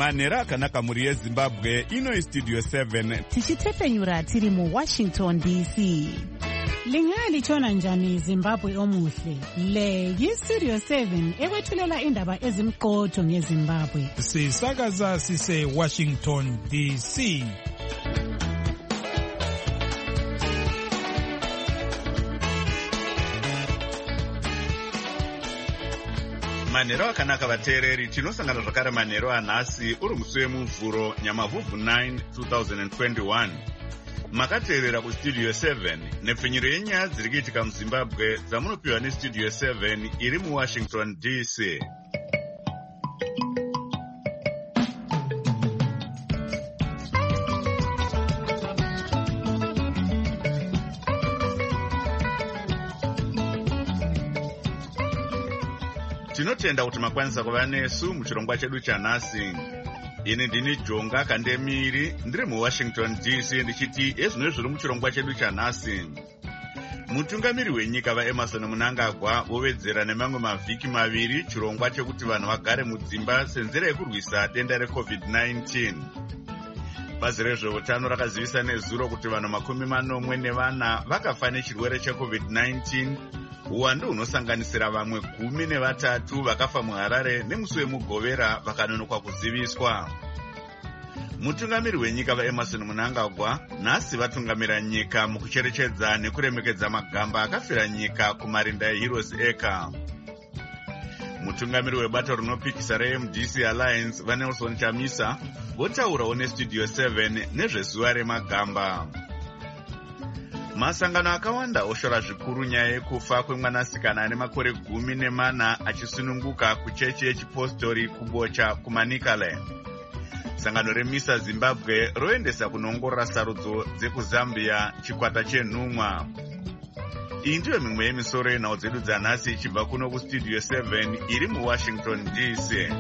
manhero akanaka mhuri yezimbabwe. Ino istudio 7 tichitefenyura tiri muWashington DC. Lingalitshona njani Zimbabwe omuhle? Le yiStudio 7 ekwethulela indaba ezimqotho ngeZimbabwe. Sisakaza sise Washington DC. manhero akanaka vateereri, tinosangana zvakare manhero anhasi uri musi wemuvhuro nyamavhuvhu 9 2021. Makateerera kustudio 7 nepfenyuro yenyaya dziri kuitika muzimbabwe dzamunopiwa nestudio 7 iri muWashington DC. Tinotenda kuti makwanisa kuva nesu muchirongwa chedu chanhasi. Ini ndini Jonga Kandemiri, ndiri muWashington DC, ndichiti ezvino zviri muchirongwa chedu chanhasi. Mutungamiri wenyika vaEmerson Mnangagwa vowedzera nemamwe mavhiki maviri chirongwa chekuti vanhu vagare mudzimba senzira yekurwisa denda reCovid-19. Bazi rezveutano rakazivisa nezuro kuti vanhu 40 vakafa nechirwere cheCovid-19. Uwandu hunosanganisira vamwe 13 vakafa muHarare nemusi wemugovera vakanonoka kuziviswa. Mutungamiri wenyika vaEmerson Mnangagwa nhasi vatungamira nyika mukucherechedza nekuremekedza magamba akafira nyika kumarinda eHeroes Acre. Mutungamiri webato rinopikisa reMDC Alliance vaNelson Chamisa votaurawo nestudio 7 nezvezuva remagamba. Masangano akawanda oshora zvikuru nyaya yekufa kwemwanasikana ane makore 14 achisununguka kuchechi yechipostori kubocha kuManicaland. Sangano remisa Zimbabwe roendesa kunongorora sarudzo dzekuZambia chikwata chenhumwa. Iyi ndiyo mimwe yemisoro yenhau dzedu dzanhasi ichibva kuno kustudio 7 iri muWashington DC.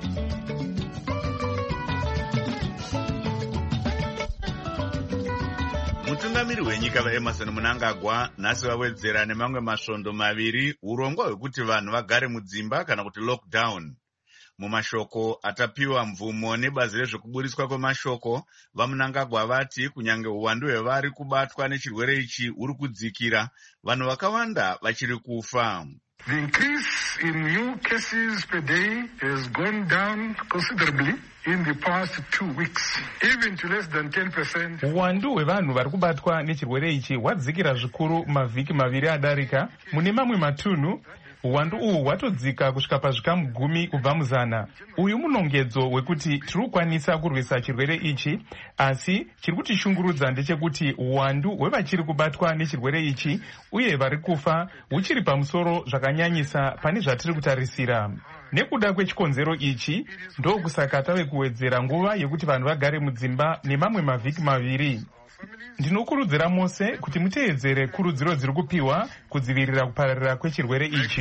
Mutungamiri wenyika vaEmerson Mnangagwa nhasi vawedzera nemamwe masvondo maviri urongwa hwekuti vanhu vagare mudzimba kana kuti lockdown. Mumashoko atapiwa mvumo nebazi rezvekuburiswa kwemashoko, vaMnangagwa vati kunyange uwandu hwevari kubatwa nechirwere ichi uri kudzikira, vanhu vakawanda vachiri kufa. The increase in new cases per day has gone down considerably in the past 2 weeks, even to less than 10%. Uwandu hwevanhu vari kubatwa nechirwere ichi hwadzikira zvikuru mavhiki maviri adarika. Mune mamwe matunhu uwandu uhu hwatodzika kusvika pazvikamu 10 kubva muzana. Uyu munongedzo wekuti tiri kukwanisa kurwisa chirwere ichi, asi chiri kutishungurudza ndechekuti uwandu hwevachiri kubatwa nechirwere ichi uye vari kufa huchiri pamusoro zvakanyanyisa pane zvatiri kutarisira. Nekuda kwechikonzero ichi ndokusaka tave kuwedzera nguva yekuti vanhu vagare mudzimba nemamwe mavhiki maviri. Ndinokurudzira mose kuti muteedzere kurudziro dziri kupiwa kudzivirira kupararira kwechirwere ichi.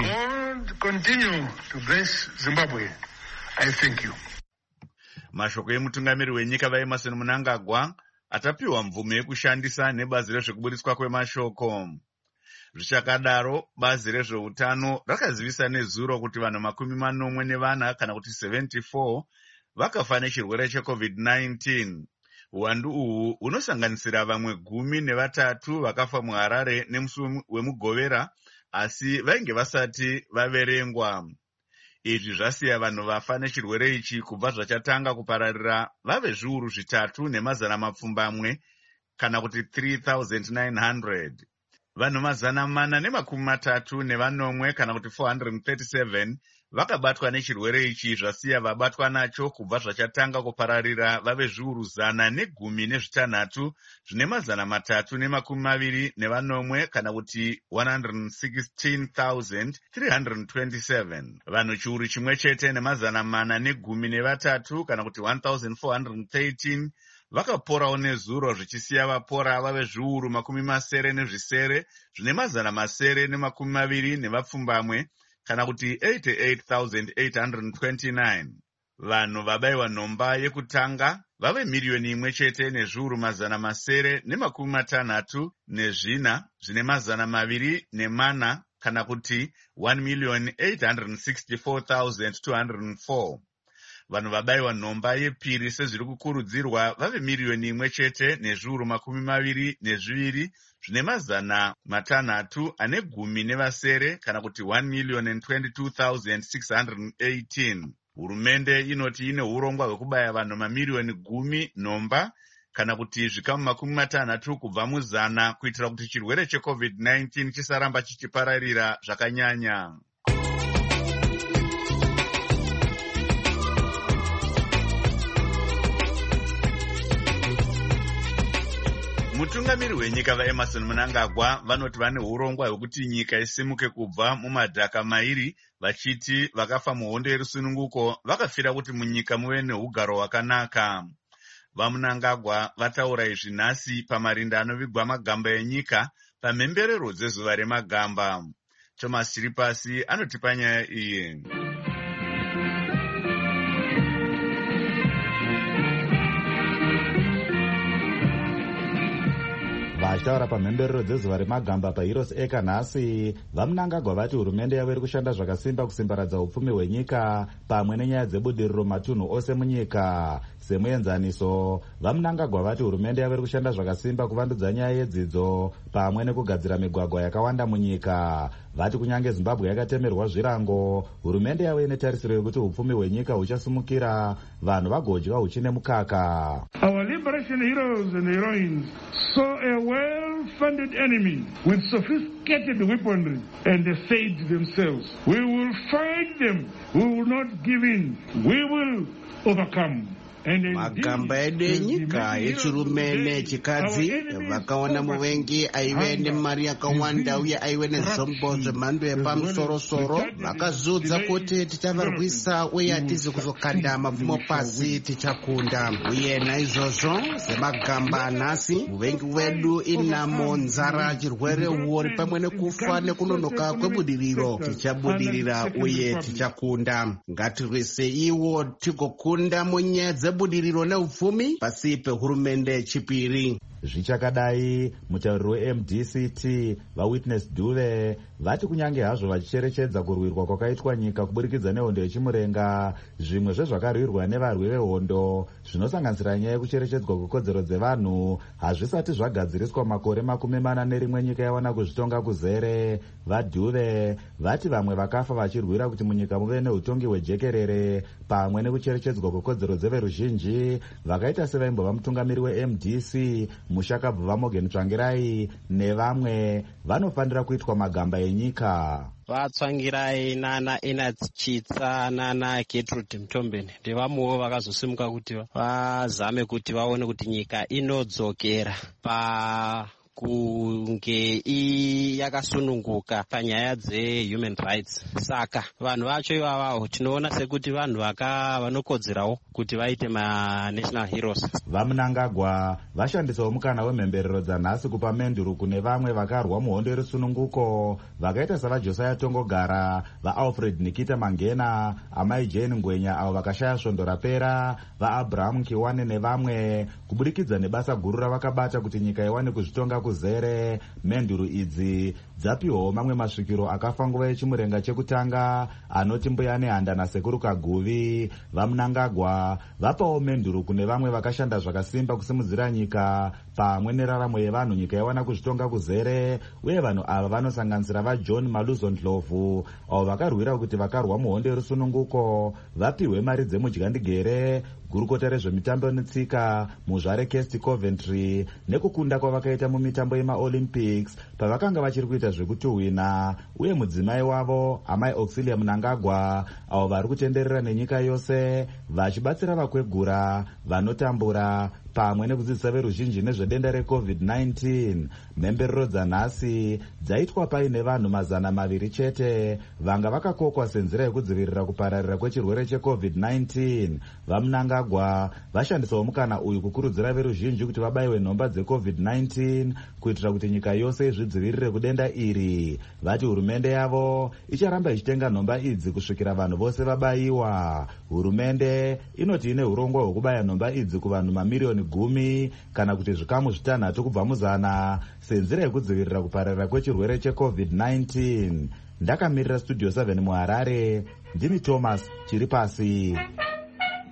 Mashoko emutungamiri wenyika vaEmerson Mnangagwa atapiwa mvumo yekushandisa nebazi rezvekuburiswa kwemashoko. Zvichakadaro, bazi rezveutano rakazivisa nezuro kuti vanhu 44 kana kuti 74 vakafa nechirwere cheCovid-19. Uwandu uhu unosanganisira vamwe 13 vakafa muHarare nemusi wemugovera, asi vainge vasati vaverengwa. Izvi zvasiya vanhu vafa nechirwere ichi kubva zvachatanga kupararira vave zviuru 3,400 kana kuti 3,900. Vanhu 430 kana kuti 437 vakabatwa nechirwere ichi, zvasiya vabatwa nacho kubva zvachatanga kupararira vave zviuru 116 320 kana kuti 116,327. Vanhu chiuru chimwe chete ne413 kana kuti 1,413 vakaporawo nezuro, zvichisiya vapora vave zviuru 720 nevapfumbamwe kana kuti 88,829. Vanhu vabayiwa nhomba yekutanga vave 1,000,000 nezviuru 764,204 kana kuti 1,864,204. vanhu vabayiwa nhomba yepiri sezviri kukurudzirwa vave 1,222,022 zvine 600 ane 10 kana kuti 1,022,618. Hurumende inoti ine urongwa hwekubaya vanhu mamiliyoni 10 nhomba kana kuti zvikamu 60 kubva muzana kuitira kuti chirwere cheCovid-19 chisaramba chichipararira zvakanyanya. Mutungamiri wenyika vaEmerson Mnangagwa vanoti vane urongwa hwekuti nyika isimuke kubva mumadhaka mairi, vachiti vakafa muhondo yerusununguko vakafira kuti munyika muve neugaro hwakanaka. VaMnangagwa vataura izvi nhasi pamarinda anovigwa magamba enyika pamhemberero dzezuva remagamba. Thomas Chiripasi anotipa nyaya iyi. Vachitaura pamhemberero dzezuva remagamba paHeroes Acre nhasi, vaMnangagwa vati hurumende yavo iri kushanda zvakasimba kusimbaradza upfumi hwenyika pamwe nenyaya dzebudiriro matunhu ose munyika. Semuenzaniso, vaMnangagwa vati hurumende yavo iri kushanda zvakasimba kuvandudza nyaya yedzidzo pamwe nekugadzira migwagwa yakawanda munyika. Vati kunyange Zimbabwe yakatemerwa zvirango, hurumende yavo ine tarisiro yekuti upfumi hwenyika huchasumukira, vanhu vagodya huchine mukaka. Our liberation heroes and heroines saw a well-funded enemy with sophisticated weaponry and they said to themselves, we will fight them, we will not give in, we will overcome. Magamba edu enyika yechirume nechikadzi vakaona muvengi aive nemari yakawanda uye aive nezvombo zvemhando yepamusoro-soro, vakazudza kuti tichavarwisa uye hatizi kuzokanda mapfumo pasi, tichakunda. Uye naizvozvo semagamba nhasi, muvengi wedu inamo, nzara, chirwere, uori pamwe nekufa nekunonoka kwebudiriro. Tichabudirira uye tichakunda. Ngatirwise iwo tigokunda munyaya budiriro neupfumi pasi pehurumende chipiri. Zvichakadai, mutauriri weMDCT vaWitness Dube vati kunyange hazvo vachicherechedza kurwirwa kwakaitwa nyika kuburikidza nehondo yechimurenga, zvimwe zvezvakarwirwa nevarwi vehondo zvinosanganisira nyaya yekucherechedzwa kwekodzero dzevanhu hazvisati zvagadziriswa makore 41 nyika yawana kuzvitonga kuzere. VaDube vati vamwe vakafa vachirwira kuti munyika muve neutongi hwejekerere pamwe nekucherechedzwa kwekodzero dzeveruzhinji, vakaita sevaimbova mutungamiri weMDC Mushakabva Morgan Tsvangirai nevamwe vanofanira kuitwa magamba enyika. Vatsvangirai nana Enath Chitsa nana Gertrude Mtombeni ndevamwewo vakazosimuka kuti vazame kuti vaone kuti nyika inodzokera kunge yakasununguka panyaya dzehuman rights. Saka vanhu vacho ivavawo tinoona sekuti vanhu vanokodzerawo kuti vaite national heroes. VaMnangagwa vashandisawo mukana wemhemberero dzanhasi kupa menduru kune vamwe vakarwa muhondo yerusununguko vakaita savaJosiah Tongogara, vaAlfred Nikita Mangena, Amai Jane Ngwenya avo vakashaya svondo rapera, vaAbraham Kiwane nevamwe, kuburikidza nebasa guru ravakabata kuti nyika iwane kuzvitonga kuzere. Menduru idzi dzapiwawo mamwe masvikiro akafa nguva yechimurenga chekutanga anoti mbuya nehanda nasekuru Kaguvi. VaMnangagwa vapawo menduru kune vamwe vakashanda zvakasimba kusimudzira nyika pamwe neraramo yevanhu nyika yawana kuzvitonga kuzere, uye vanhu ava vanosanganisira vaJohn Maluzo Ndlovu avo vakarwira kuti vakarwa muhondo yerusununguko vapiwe mari dzemudyandigere, gurukota rezvemitambo netsika muzvare Kesti Coventry, nekukunda kwavakaita mumitambo yemaOlympics pavakanga vachiri kuita zvekutuhwina, uye mudzimai wavo Amai Auxilia Mnangagwa avo vari kutenderera nenyika yose vachibatsira vakwegura, vanotambura pamwe nekudzidzisa veruzhinji nezvedenda reCovid-19. Mhemberero dzanhasi dzaitwa paine vanhu 200 chete vanga vakakokwa senzira yekudzivirira kupararira kwechirwere cheCovid-19. VaMnangagwa vashandisawo mukana uyu kukurudzira veruzhinji kuti vabayiwe nhomba dzeCovid-19 kuitira kuti nyika yose izvidzivirire kudenda iri. Vati hurumende yavo icharamba ichitenga nhomba idzi kusvikira vanhu vose vabayiwa. Hurumende inoti ine urongwa hwekubaya nhomba idzi kuvanhu mamiliyoni 10 kana kuti zvikamu 6 kubva muzana senzira yekudzivirira kupararira kwechirwere cheCovid-19. Ndakamirira Studio 7 muHarare, ndini Thomas Chiripasi.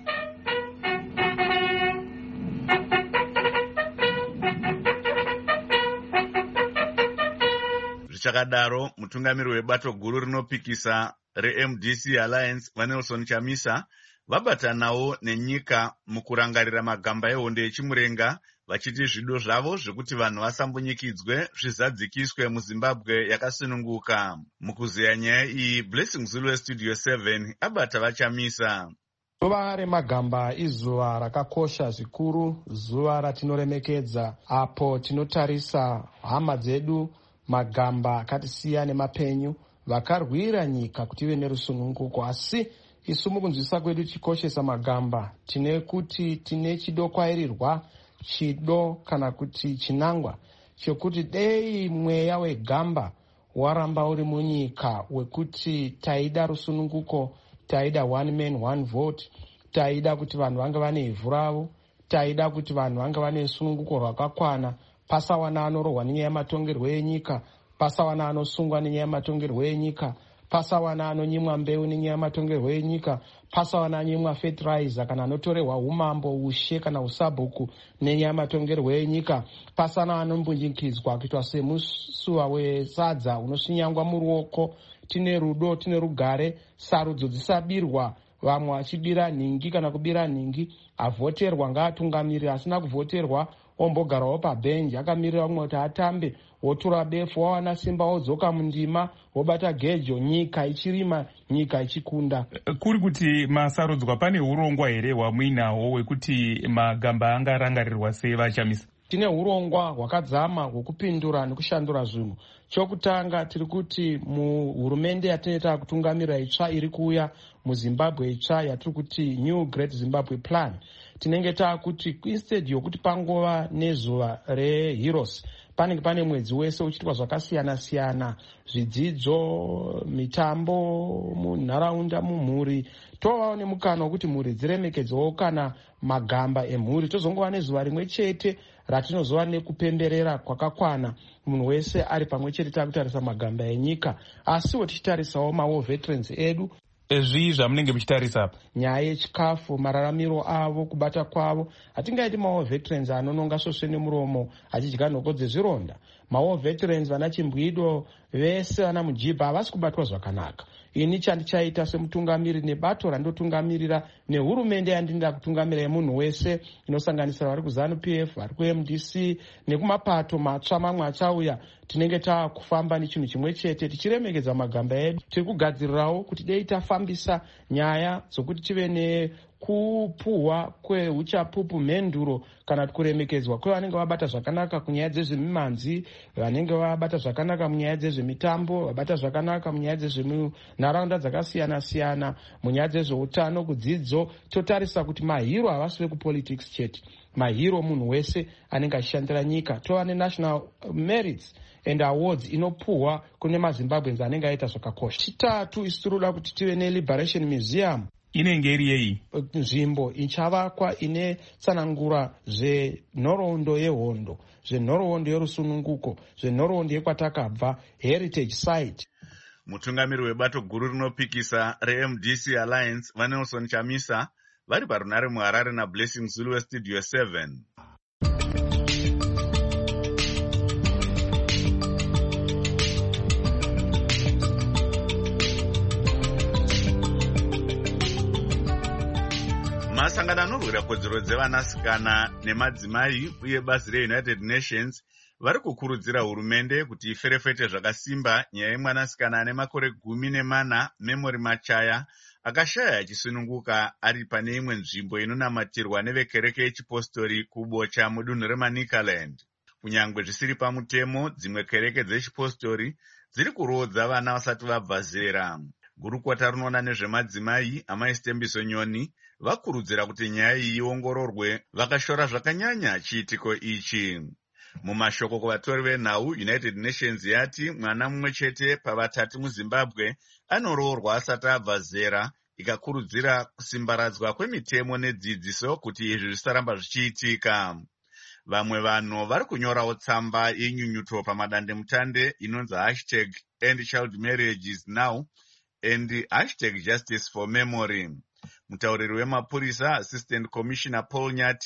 Zvichakadaro, mutungamiri webato guru rinopikisa reMDC Alliance vaNelson Chamisa vabatanawo nenyika mukurangarira magamba ehondo yechimurenga, vachiti zvido zvavo zvekuti vanhu vasambunyikidzwe zvizadzikiswe muZimbabwe yakasununguka. Mukuzeya nyaya iyi, Blessing Zulu weStudio 7 abata vaChamisa. Zuva remagamba izuva rakakosha zvikuru, zuva ratinoremekedza apo tinotarisa hama dzedu magamba akatisiya nemapenyu vakarwira nyika kuti ive nerusununguko. Asi isu mukunzwisa kwedu tichikoshesa magamba tine kuti tine chidokwairirwa, chido kana kuti chinangwa chokuti dei mweya wegamba waramba uri munyika wekuti taida rusununguko, taida one man one vote, taida kuti vanhu vange vane ivhu ravo, taida kuti vanhu vange vane sununguko rwakakwana, pasawana anorohwa nenyaya yematongerwo enyika, pasawana anosungwa nenyaya yematongerwo enyika, pasawana anonyimwa mbeu nenyaya yematongerwo enyika, pasawana anyimwa fertilizer kana anotorerwa umambo, ushe kana usabhuku nenyaya yematongerwo enyika, pasana anombunyikidzwa kuitwa semusuwa wesadza unosvinyangwa muruoko. Tine rudo, tine rugare, sarudzo dzisabirwa, vamwe vachibira nhingi kana kubira nhingi. Avhoterwa ngaatungamirire, asina kuvhoterwa ombogarawo pabhenji akamirira vamwe kuti atambe, wotura befu, wawana simba wodzoka mundima, wobata gejo, nyika ichirima, nyika ichikunda. Kuri kuti masarudzwa pane urongwa here hwamuinawo hwekuti magamba angarangarirwa sei vaChamisa? Tine urongwa hwakadzama hwekupindura nekushandura zvinhu. Chokutanga tiri kuti muhurumende yatinoita kutungamira itsva iri kuuya muZimbabwe itsva yatiri kuti New Great Zimbabwe Plan, tinenge taakuti instead yokuti pangova nezuva reHeroes panenge pane mwedzi wese uchiitwa zvakasiyana-siyana, zvidzidzo, mitambo munharaunda, mumhuri. Tovawo nemukana wekuti mhuri dziremekedzewo kana magamba emhuri. Tozongova nezuva rimwe chete ratinozova nekupemberera kwakakwana, munhu wese ari pamwe chete takutarisa magamba enyika, asiwo tichitarisawo mawo veterans edu. Zvii zvamunenge muchitarisa apa? Nyaya yechikafu, mararamiro avo, kubata kwavo. Hatingaiti mawo veterans anononga svosve nemuromo achidya nhoko dzezvironda. Mawo veterans vana Chimbwido vese vana Mujibha havasi kubatwa zvakanaka. Ini chandichaita semutungamiri nebato randotungamirira nehurumende yandinoda kutungamira yemunhu wese inosanganisira vari kuZANU-PF, vari kuMDC nekumapato matsva mamwe achauya, tinenge taakufamba nechinhu chimwe chete tichiremekedza magamba edu. Tiri kugadzirirawo kuti dei tafambisa nyaya dzokuti tive nekupuhwa kweuchapupu, mhenduro kana kuremekedzwa kwevanenge vabata zvakanaka kunyaya dzezvemimanzi, vanenge vabata zvakanaka munyaya dzezvemitambo, vabata zvakanaka munyaya dzezvemunharaunda dzakasiyana-siyana, munyaya dzezveutano, kudzidzo. Totarisa kuti mahiro havasi vekupolitics chete, mahiro munhu wese anenge achishandira nyika. Tova nenational merits and awards inopuhwa kune maZimbabweans anenge aita zvakakosha. Chitatu, isu tiroda kuti tive neLiberation Museum. Inenge iri yei? Nzvimbo ichavakwa ine tsanangura zvenhoroondo yehondo, zvenhoroondo yerusununguko, zvenhoroondo yekwatakabva, heritage site. Mutungamiri webato guru rinopikisa reMDC Alliance vaNelson Chamisa vari parunare muHarare naBlessing Zulu weStudio 7. Masangano anorwira kodzero dzevanasikana nemadzimai uye bazi reUnited Nations vari kukurudzira hurumende kuti iferefete zvakasimba nyaya yemwanasikana ane makore 14 Memory Machaya akashaya achisununguka ari pane imwe nzvimbo inonamatirwa nevekereke yechipostori kubocha mudunhu reManicaland. Kunyangwe zvisiri pamutemo, dzimwe kereke dzechipostori dziri kurodza vana vasati vabva zera. Gurukota rinoona nezvemadzimai Amai Stembiso Nyoni vakurudzira kuti nyaya iyi iongororwe, vakashora zvakanyanya chiitiko ichi. Mumashoko kuvatori venhau, United Nations yati mwana mumwe chete pavatatu muZimbabwe anoroorwa asati abva zera, ikakurudzira kusimbaradzwa kwemitemo nedzidziso kuti izvi zvisaramba zvichiitika. Vamwe vanhu vari kunyorawo tsamba yenyunyuto pamadandemutande inonzi #EndChildMarriagesNow and #Justice for Memory. Mutauriri wemapurisa Assistant Commissioner Paul Nyati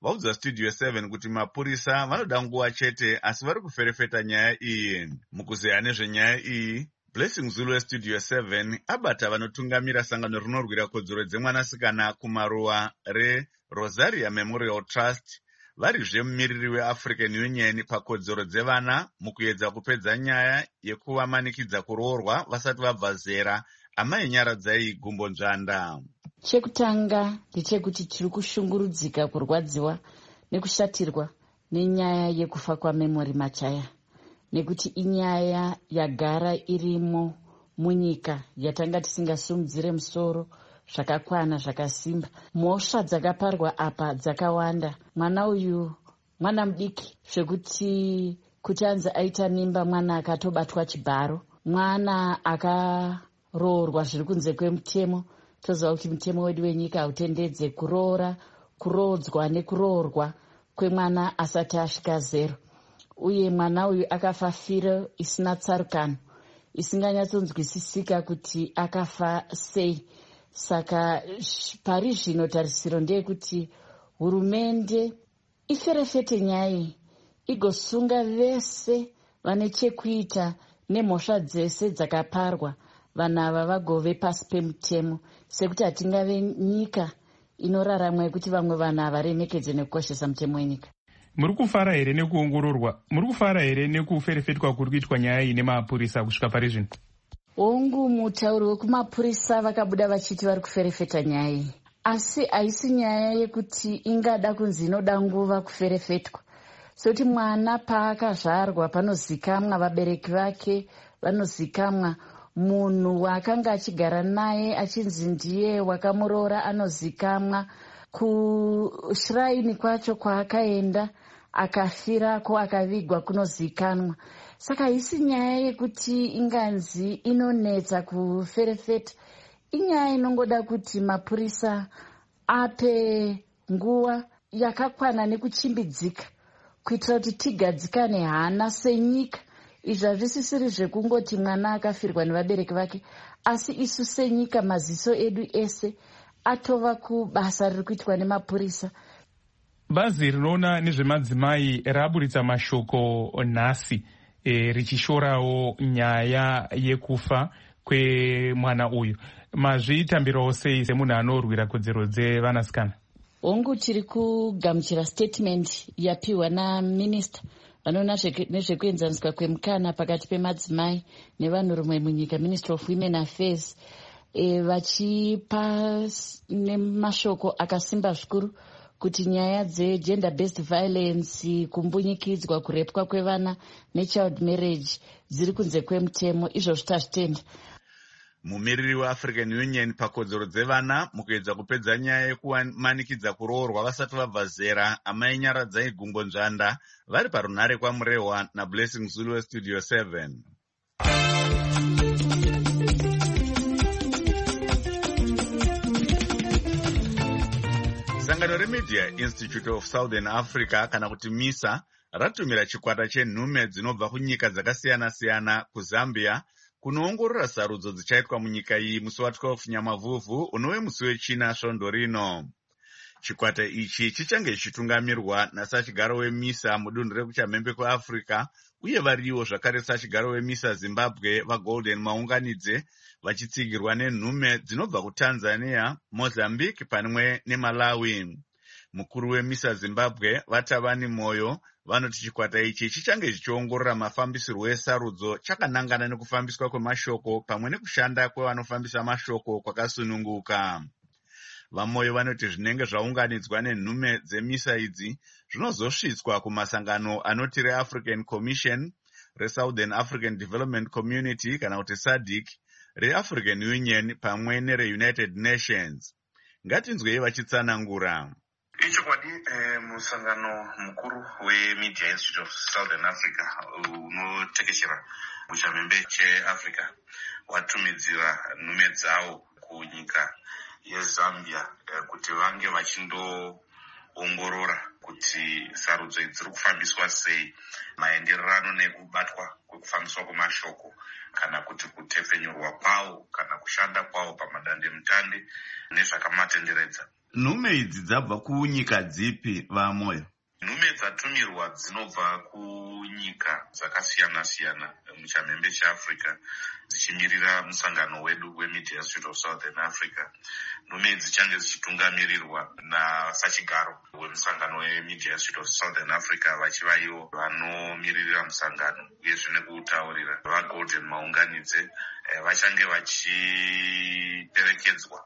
vaudza Studio 7 kuti mapurisa vanoda nguva chete asi vari kuferefeta nyaya iyi. Mukuzeya nezvenyaya iyi, Blessing Zulu weStudio 7 abata vanotungamira sangano rinorwira kodzero dzemwanasikana kumaruwa reRosaria Memorial Trust, varizve mumiriri weAfrican Union pakodzero dzevana mukuedza kupedza nyaya yekuvamanikidza kuroorwa vasati vabva zera. Amai Nyaradzai Gumbonzvanda. Chekutanga ndechekuti tiri kushungurudzika kurwadziwa nekushatirwa nenyaya yekufa kwaMemory Machaya, nekuti inyaya yagara irimo munyika yatanga tisingasimudzire musoro zvakakwana zvakasimba. Mhosva dzakaparwa apa dzakawanda. Mwana uyu mwana mudiki zvekuti anzi aita mimba, mwana akatobatwa chibharo, mwana akaroorwa zviri kunze kwemutemo. Toziva kuti mutemo wedu wenyika hautendedze kurodzwa nekuroorwa kwemwana asati asvika zero. Uye mwana uyu akafa firo isina tsarukano, isinganyatsonzwisisika kuti akafa sei. Saka pari zvino tarisiro ndeyekuti hurumende iferefete nyaya, igosunga vese vane chekuita nemhosva dzese dzakaparwa. Vanhu ava vagove pasi pemutemo, sekuti hatingave nyika inoraramwa yekuti vamwe vanhu havaremekedze nekukoshesa mutemo wenyika. Muri kufara here nekuongororwa? Muri kufara here nekuferefetwa kuri kuitwa nyaya iyi nemapurisa kusvika pari zvino? Hongu, mutauri wekumapurisa vakabuda vachiti vari kuferefeta nyaya iyi, asi haisi nyaya yekuti ingada kunzi inoda nguva kuferefetwa. Sekuti mwana paakazvarwa panozikamwa, vabereki vake vanozikamwa, munhu waakanga achigara naye achinzi ndiye wakamuroora anozikamwa, kushiraini kwacho kwaakaenda akafirako akavigwa kunozikanwa. Saka haisi nyaya yekuti inganzi inonetsa kuferefeta, inyaya inongoda kuti mapurisa ape nguva yakakwana nekuchimbidzika kuitira kuti tigadzikane hana senyika. Izvi hazvisisiri zvekungoti mwana akafirwa nevabereki vake, asi isu senyika maziso edu ese atova kubasa riri kuitwa nemapurisa. Bazi rinoona nezvemadzimai raburitsa mashoko nhasi richishorawo nyaya yekufa kwemwana uyu. Mazvitambirawo sei semunhu anorwira kodzero dzevanasikana? Hongu, tiri kugamuchira statement yapiwa naminista vanoona nezvekuenzaniswa kwemukana pakati pemadzimai nevanhurume munyika, Ministry of Women Affairs, vachipa nemashoko akasimba zvikuru kuti nyaya dzegender based violence, kumbunyikidzwa, kurepwa kwevana nechild marriage dziri kunze kwemutemo. Izvozvo tazvitenda. Mumiriri weAfrican Union pakodzero dzevana mukuedza kupedza nyaya yekumanikidza kuroorwa vasati vabva zera, Amai Nyaradzai Gumbonzvanda, vari parunhare kwaMurehwa naBlessing Zulu weStudio 7. Sangano reMedia Institute of Southern Africa kana kuti MISA ratumira chikwata chenhume dzinobva kunyika dzakasiyana-siyana kuZambia kunoongorora sarudzo dzichaitwa munyika iyi musi wa12 Nyamavhuvhu unove musi wechina svondo rino. Chikwata ichi chichange chichitungamirwa nasachigaro weMISA mudunhu rekuchamhembe kweAfrica, uye variwo zvakare sachigaro weMISA Zimbabwe vaGolden Maunganidze, vachitsigirwa nenhume dzinobva kuTanzania, Mozambique pamwe neMalawi. Mukuru weMISA Zimbabwe Vatavani Moyo vanoti chikwata ichi chichange chichiongorora mafambisirwo esarudzo chakanangana nekufambiswa kwemashoko pamwe nekushanda kwevanofambisa mashoko kwakasununguka. Vamoyo vanoti zvinenge zvaunganidzwa nenhume dzeMISA idzi zvinozosvitswa kumasangano anoti reAfrican Commission, reSouthern African Development Community kana kuti SADC, reAfrican Union pamwe nereUnited Nations. Ngatinzwei vachitsanangura. Ichokwadi musangano mukuru weMedia Institute of Southern Africa unotekeshera muchamhembe cheAfrica watumidzira nhume dzawo kunyika yeZambia kuti vange vachindoongorora kuti sarudzo idzi dziri kufambiswa sei, maendererano nekubatwa kwekufambiswa kwemashoko kana kuti kutepfenyorwa kwawo kana kushanda kwawo pamadandemutande nezvakamatenderedza. Nhume idzi dzabva kunyika dzipi vamoyo? Nhume dzatumirwa dzinobva kunyika dzakasiyana-siyana muchamhembe cheAfrica dzichimirira musangano wedu weMedia Institute of Southern Africa. Nhume idzi dzichange dzichitungamirirwa nasachigaro wemusangano weMedia Institute of Southern Africa vachiva ivo vanomiririra musangano uyezve nekutaurira vaGolden Maunganidze. Vachange vachiperekedzwa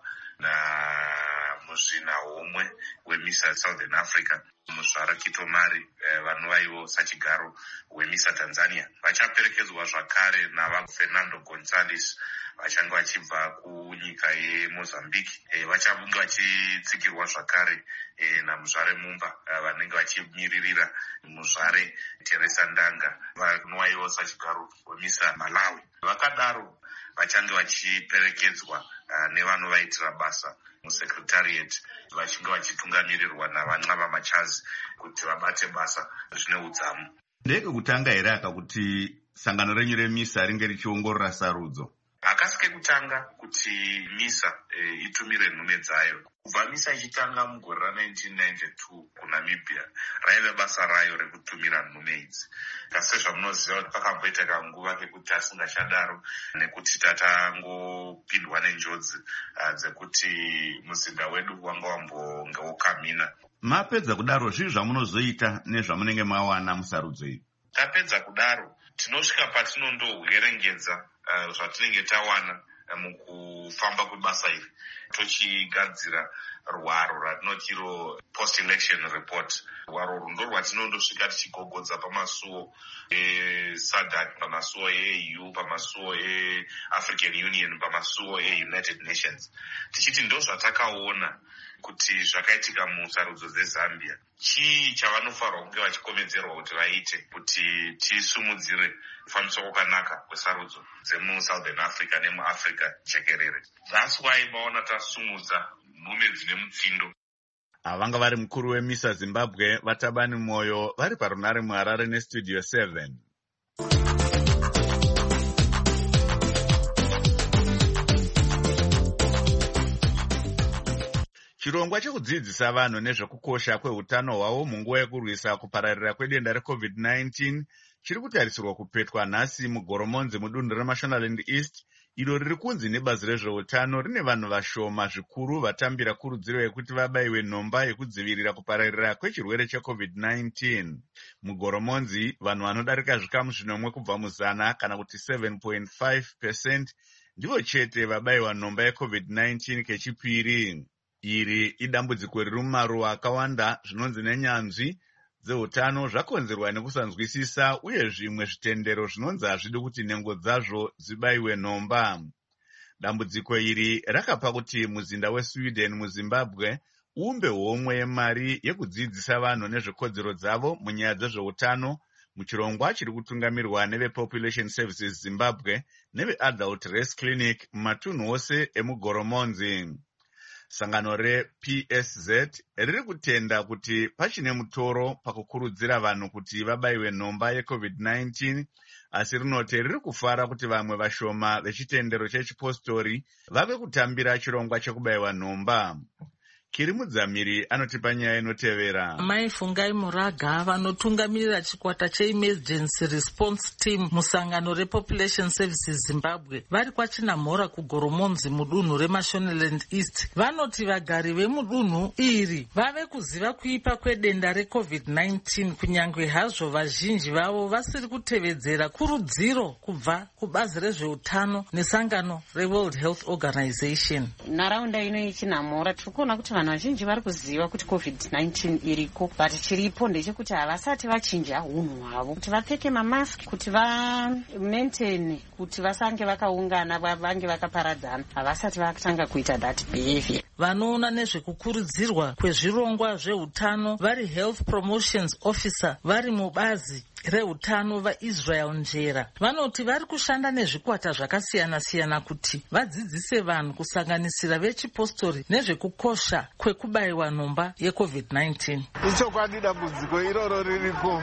namuzvina homwe weMISA Southern Africa, muzvara Kitomari vanova ivo sachigaro weMISA Tanzania. Vachaperekedzwa zvakare navaFernando Gonzalez vachange vachibva kunyika yeMozambique. Vachange vachitsigirwa zvakare namuzvare Mumba vanenge vachimiririra muzvare Teresa Ndanga vanova ivo sachigaro weMISA Malawi. Vakadaro vachange vachiperekedzwa nevanovaitira basa musekretariat vachinge vachitungamirirwa navan'ava Machazi kuti vabate basa zvine udzamu. Ndeke kutanga here aka kuti sangano renyu reMISA ringe richiongorora sarudzo? Hakasi kekutanga kuti MISA itumire nhume dzayo. Kubva MISA ichitanga mugore ra1992 kuNamibia raive basa rayo rekutumira nhume idzi. Kasi zvamunoziva kuti pakamboita kanguva kekuti asingachadaro nekuti tatangopindwa nenjodzi dzekuti muzinda wedu wanga wambonge wokamina. Mapedza kudaro zvii zvamunozoita nezvamunenge mawana musarudzo iyi? Tapedza kudaro tinosvika patinondohwerengedza zvatinenge tawana mukufamba kwebasa iri, tochigadzira rwaro ratinotiro post-election report. Rwaro rundo rwatinondosvika tichigogodza pamasuo eSADC, pamasuo eEU, pamasuo eAfrican Union, pamasuo eUnited Nations, tichiti ndo zvatakaona kuti zvakaitika musarudzo dzeZambia. Chii chavanofanirwa kunge vachikomedzerwa kuti vaite kuti tisumudzire kufambiswa kwakanaka kwesarudzo dzemuSouthern Africa nemuAfrica jekerere. That's why maona tasumudza nhume dzine mutsindo. Vanga vari mukuru weMISA Zimbabwe Vatabani Moyo vari parunare muHarare neStudio 7. Chirongwa chekudzidzisa vanhu nezvekukosha kwehutano hwavo munguva yekurwisa kupararira kwedenda reCovid-19 chiri kutarisirwa kupetwa nhasi muGoromonzi mudunhu reMashonaland East, iro riri kunzi nebazi rezveutano rine vanhu vashoma zvikuru vatambira kurudziro yekuti vabayiwe nhomba yekudzivirira kupararira kwechirwere cheCovid-19. MuGoromonzi vanhu vanodarika zvikamu zvinomwe kubva muzana kana kuti 7.5% ndivo chete vabayiwa nhomba yeCovid-19 kechipiri. Iri idambudziko riri mumaruwa akawanda zvinonzi nenyanzvi dzeutano zvakonzerwa nekusanzwisisa uye zvimwe zvitendero zvinonzi hazvidi kuti nhengo dzazvo dzibayiwe nhomba. Dambudziko iri rakapa kuti muzinda weSweden muZimbabwe uumbe homwe yemari yekudzidzisa vanhu nezvekodzero dzavo munyaya dzezveutano muchirongwa chiri kutungamirwa nevePopulation Services Zimbabwe neveAdult Race Clinic mumatunhu ose emuGoromonzi. Sangano rePSZ riri kutenda kuti pachine mutoro pakukurudzira vanhu kuti vabayiwe nhomba yeCovid-19, asi rinoti riri kufara kuti vamwe vashoma vechitendero chechipostori vave kutambira chirongwa chekubayiwa nhomba. Kiri Mudzamiri anotipa nyaya inotevera. Mai Fungai Muraga vanotungamirira chikwata cheEmergency Response Team musangano rePopulation Services Zimbabwe vari kwaChinamhora kuGoromonzi mudunhu reMashonaland East vanoti vagari vemudunhu iri vave kuziva kuipa kwedenda reCovid-19 kunyange hazvo vazhinji vavo vasiri kutevedzera kurudziro kubva kubazi rezveutano nesangano reWorld Health Organization. Nharaunda ino yeChinamhora tiri kuona kuti vanhu vazhinji vari kuziva kuti COVID-19 iriko, but chiripo ndechekuti havasati vachinja unhu hwavo kuti vapfeke mamaski, kuti vamaintain, kuti vasange vakaungana vange vakaparadzana, havasati vakatanga kuita that behavior. Vanoona nezvekukurudzirwa kwezvirongwa zveutano vari Health Promotions Officer vari mubazi reutano vaisrael njera vanoti vari kushanda nezvikwata zvakasiyana-siyana kuti vadzidzise vanhu kusanganisira vechipostori nezvekukosha kwekubayiwa nhomba yecovid-19. ichokwadi dambudziko iroro ririko.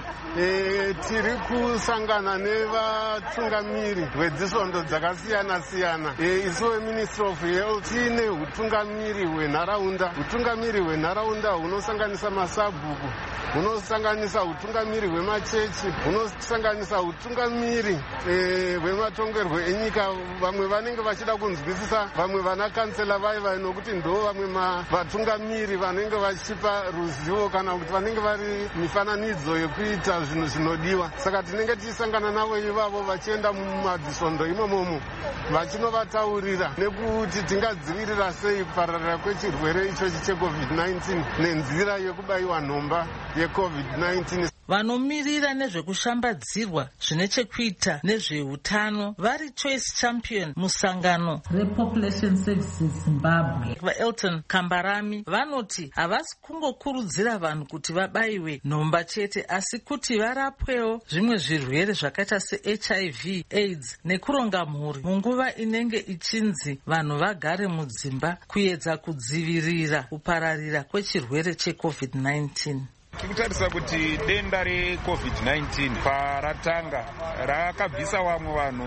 Tiri kusangana nevatungamiri vedzisondo dzakasiyana-siyana. Isuwe Ministry of Health tine utungamiri hwenharaunda. Utungamiri hwenharaunda hunosanganisa masabhuku, hunosanganisa utungamiri hwemachechi, hunosanganisa utungamiri hwematongerwo enyika. Vamwe vanenge vachida kunzwisisa, vamwe vana kansela vaiva nokuti ndo vamwe vatungamiri vanenge vachipa ruzivo kana kuti vanenge vari mifananidzo yekuita zvinhu zvinodiwa. Saka tinenge tichisangana navo ivavo vachienda mumadzisondo imomomo vachinovataurira nekuti tingadzivirira sei kupararira kwechirwere ichochi checovid-19 nenzira yekubayiwa nhomba yecovid-19. Vanomiririra nezvekushambadzirwa zvine chekuita nezveutano vari Choice Champion musangano rePopulation Services Zimbabwe vaElton Kambarami vanoti havasi kungokurudzira vanhu kuti vabayiwe nhomba chete asi kuti varapwewo zvimwe zvirwere zvakaita seHIV, AIDS nekuronga mhuri munguva inenge ichinzi vanhu vagare mudzimba kuedza kudzivirira kupararira kwechirwere cheCovid-19. Tikutarisa kuti denda reCovid-19 paratanga rakabvisa vamwe vanhu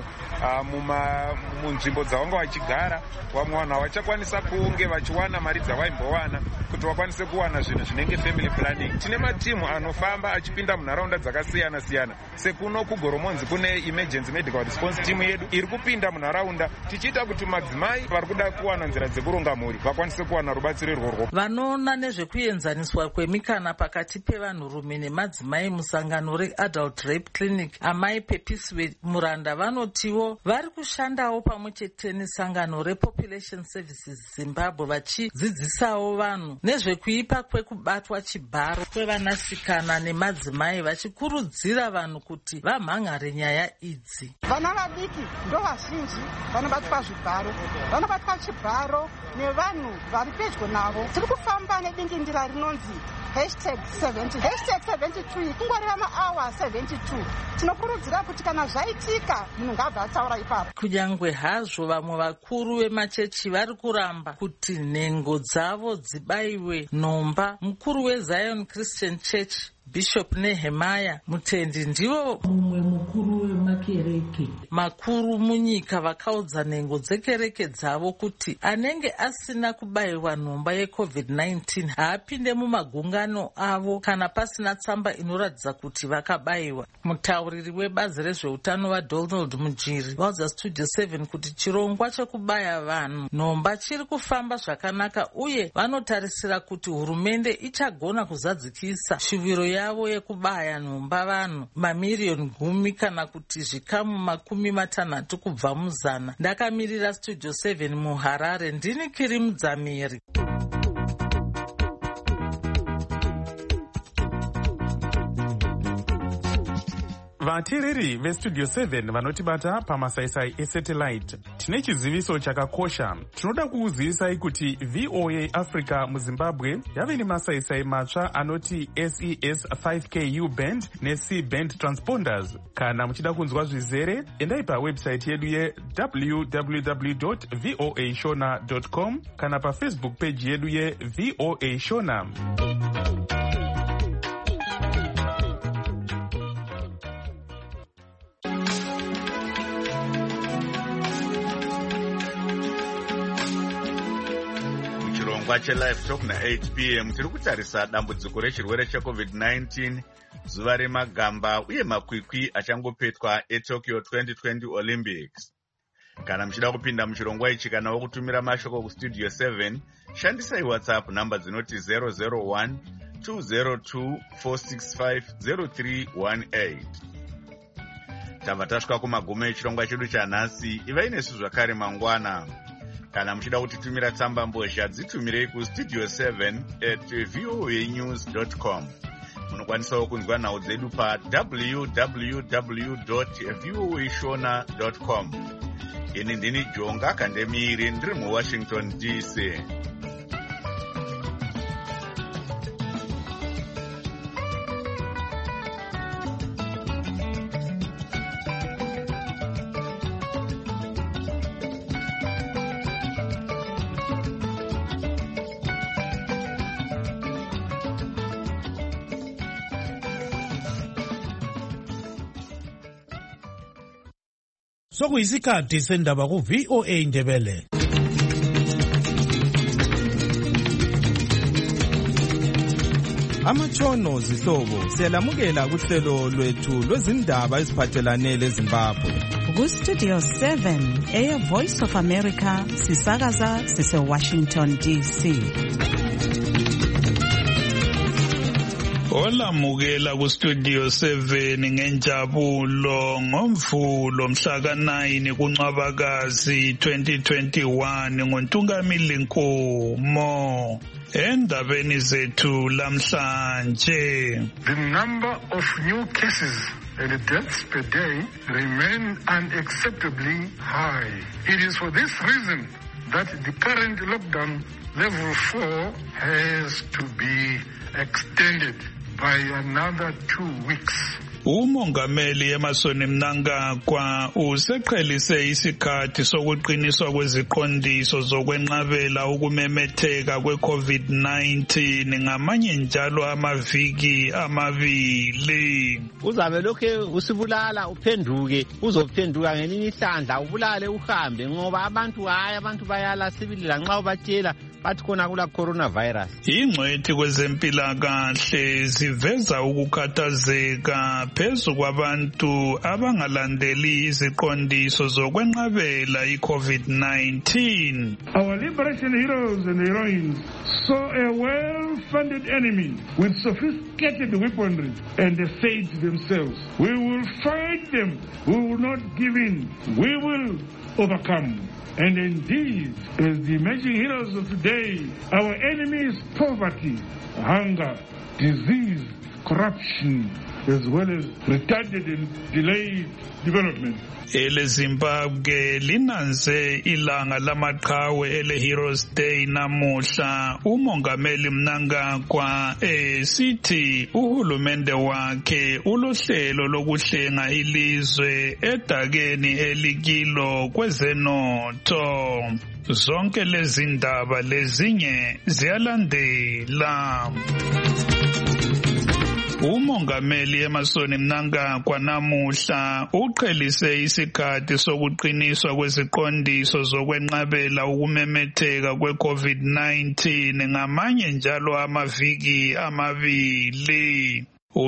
munzvimbo dzavanga vachigara. Vamwe vanhu havachakwanisa kunge vachiwana mari dzavaimbowana kuti vakwanise kuwana zvinhu zvinenge family planning. Tine matimu anofamba achipinda munharaunda dzakasiyana-siyana. Sekuno kuGoromonzi kune emergency medical response team yedu iri kupinda munharaunda tichiita kuti madzimai vari kuda kuwana nzira dzekuronga mhuri vakwanise kuwana rubatsiro irworwo. Vanoona nezvekuenzaniswa kwemikana pakati pevanhurume nemadzimai musangano reAdult Rape Clinic amai Pepiswe Muranda vanotiwo vari kushandawo pamwe chete nesangano rePopulation Services Zimbabwe vachidzidzisawo vanhu nezvekuipa kwekubatwa chibharo kwevanasikana nemadzimai vachikurudzira vanhu kuti vamhangare nyaya idzi. Vana vadiki ndo vazhinji vanobatwa zvibharo, vanobatwa chibharo nevanhu vari pedyo navo. Tiri kufamba nedingindira rinonzi #70, #72 kungoreva maawa 72. Tinokurudzira kuti kana zvaitika munhu ngabva ataura ipapo. Kunyangwe hazvo vamwe vakuru vemachechi vari kuramba kuti nhengo dzavo dzibayiwe nhomba, mukuru weZion Christian Church Bishop Nehemiah Mutendi ndivo mumwe mukuru wemakereke makuru munyika vakaudza nhengo dzekereke dzavo kuti anenge asina kubayiwa nhomba yeCovid-19 haapinde mumagungano avo kana pasina tsamba inoratidza kuti vakabayiwa. Mutauriri webazi rezveutano vaDonald Mujiri vaudza Studio 7 kuti chirongwa chekubaya vanhu nhomba chiri kufamba zvakanaka uye vanotarisira kuti hurumende ichagona kuzadzikisa shuviro yavo yekubaya nhomba vanhu mamiriyoni 10 kana kuti zvikamu 60 kubva muzana. Ndakamirira Studio 7 muHarare ndini Kiri Mudzamiri. Vateereri veStudio 7 vanotibata pamasaisai esatellite, tine chiziviso chakakosha. Tinoda kukuzivisai kuti VOA Africa muZimbabwe yave nemasaisai matsva anoti SES 5K U-band neC-band transponders. Kana muchida kunzwa zvizere, endai pawebsite yedu ye-www.voashona.com kana paFacebook page yedu ye-VOA Shona. Live Talk na 8 p.m. tiri kutarisa dambudziko rechirwere cheCovid-19, zuva remagamba uye makwikwi achangopetwa eTokyo 2020 Olympics. Kana muchida kupinda muchirongwa ichi kana wokutumira mashoko kuStudio 7, shandisai WhatsApp namba dzinoti 001 202 465 0318. Tabva tasvika kumagumo echirongwa chedu chanhasi. Ivai nesu zvakare mangwana. Kana muchida kutitumira tsamba mbozha dzitumirei kustudio 7@voanews.com. Munokwanisawo kunzwa nhau dzedu www.voashona.com. Ini ndini Jonga Kandemiri ndiri muWashington DC. sokuyisikhathi sendaba ku-VOA Indebele. Amatshono zihlobo siyalamukela kuhlelo lwethu lwezindaba eziphathelane leZimbabwe. Ku-Studio 7 Air Voice of America sisakaza sise-Washington DC. Olamukela ku-Studio 7 ngenjabulo ngomvulo mhla ka-9 kuNcwabakazi 2021 ngoNtungamili Nkomo. Endabeni zethu lamhlanje. The number of new cases and deaths per day remain unacceptably high. It is for this reason that the current lockdown level 4 has to be extended by another 2 weeks. Umongameli Emmerson Mnangagwa useqhelise isikhathi sokuqiniswa kweziqondiso zokwenqabela ukumemetheka kwe-COVID-19 ngamanye njalo amaviki amabili. Uzabe lokhe usibulala uphenduke uzophenduka ngelinye ihlandla ubulale uhambe ngoba abantu bayala sibilila nxa ubatshela bathi khona kula coronavirus. Ingcwethi kwezempilakahle ziveza ukukhathazeka phezu kwabantu abangalandeli iziqondiso zokwenqabela i-COVID-19. Our liberation heroes and heroines saw a well-funded enemy with sophisticated weaponry and they said to themselves, we will fight them, we will not give in, we will overcome. And indeed, as the emerging heroes of today, our enemy is poverty, hunger, disease, corruption, as well as retarded and delayed development. Ele Zimbabwe linanze ilanga lamaqhawe ele Heroes Day namuhla. Umongameli Mnangagwa sithi uhulumende wakhe ulohlelo lokuhlenga ilizwe edakeni elikilo kwezenotho. Zonke lezi ndaba lezinye ziyalandela. Umongameli Emmerson Mnangagwa namuhla uqhelise isikhathi sokuqiniswa kweziqondiso zokwenqabela ukumemetheka kwe-COVID-19 ngamanye njalo amaviki amabili.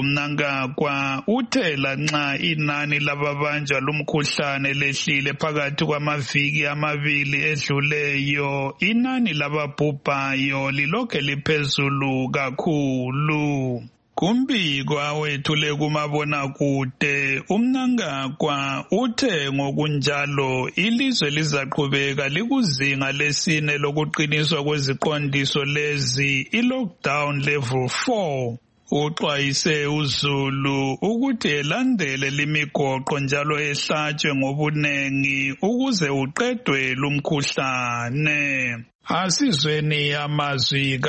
Mnangagwa uthe lanxa inani lababanjwa lumkhuhlane lehlile phakathi kwamaviki amabili edluleyo, inani lababhubhayo lilokhe liphezulu kakhulu. Kumbiko awethule kumabonakude, uMnangagwa uthe ngokunjalo ilizwe lizaqhubeka likuzinga lesine lokuqiniswa kweziqondiso lezi, i-lockdown level 4. Uxwayise uZulu ukuthi elandele limigoqo njalo ehlatshwe ngobunengi ukuze uqedwe lumkhuhlane. Asizweni amazwi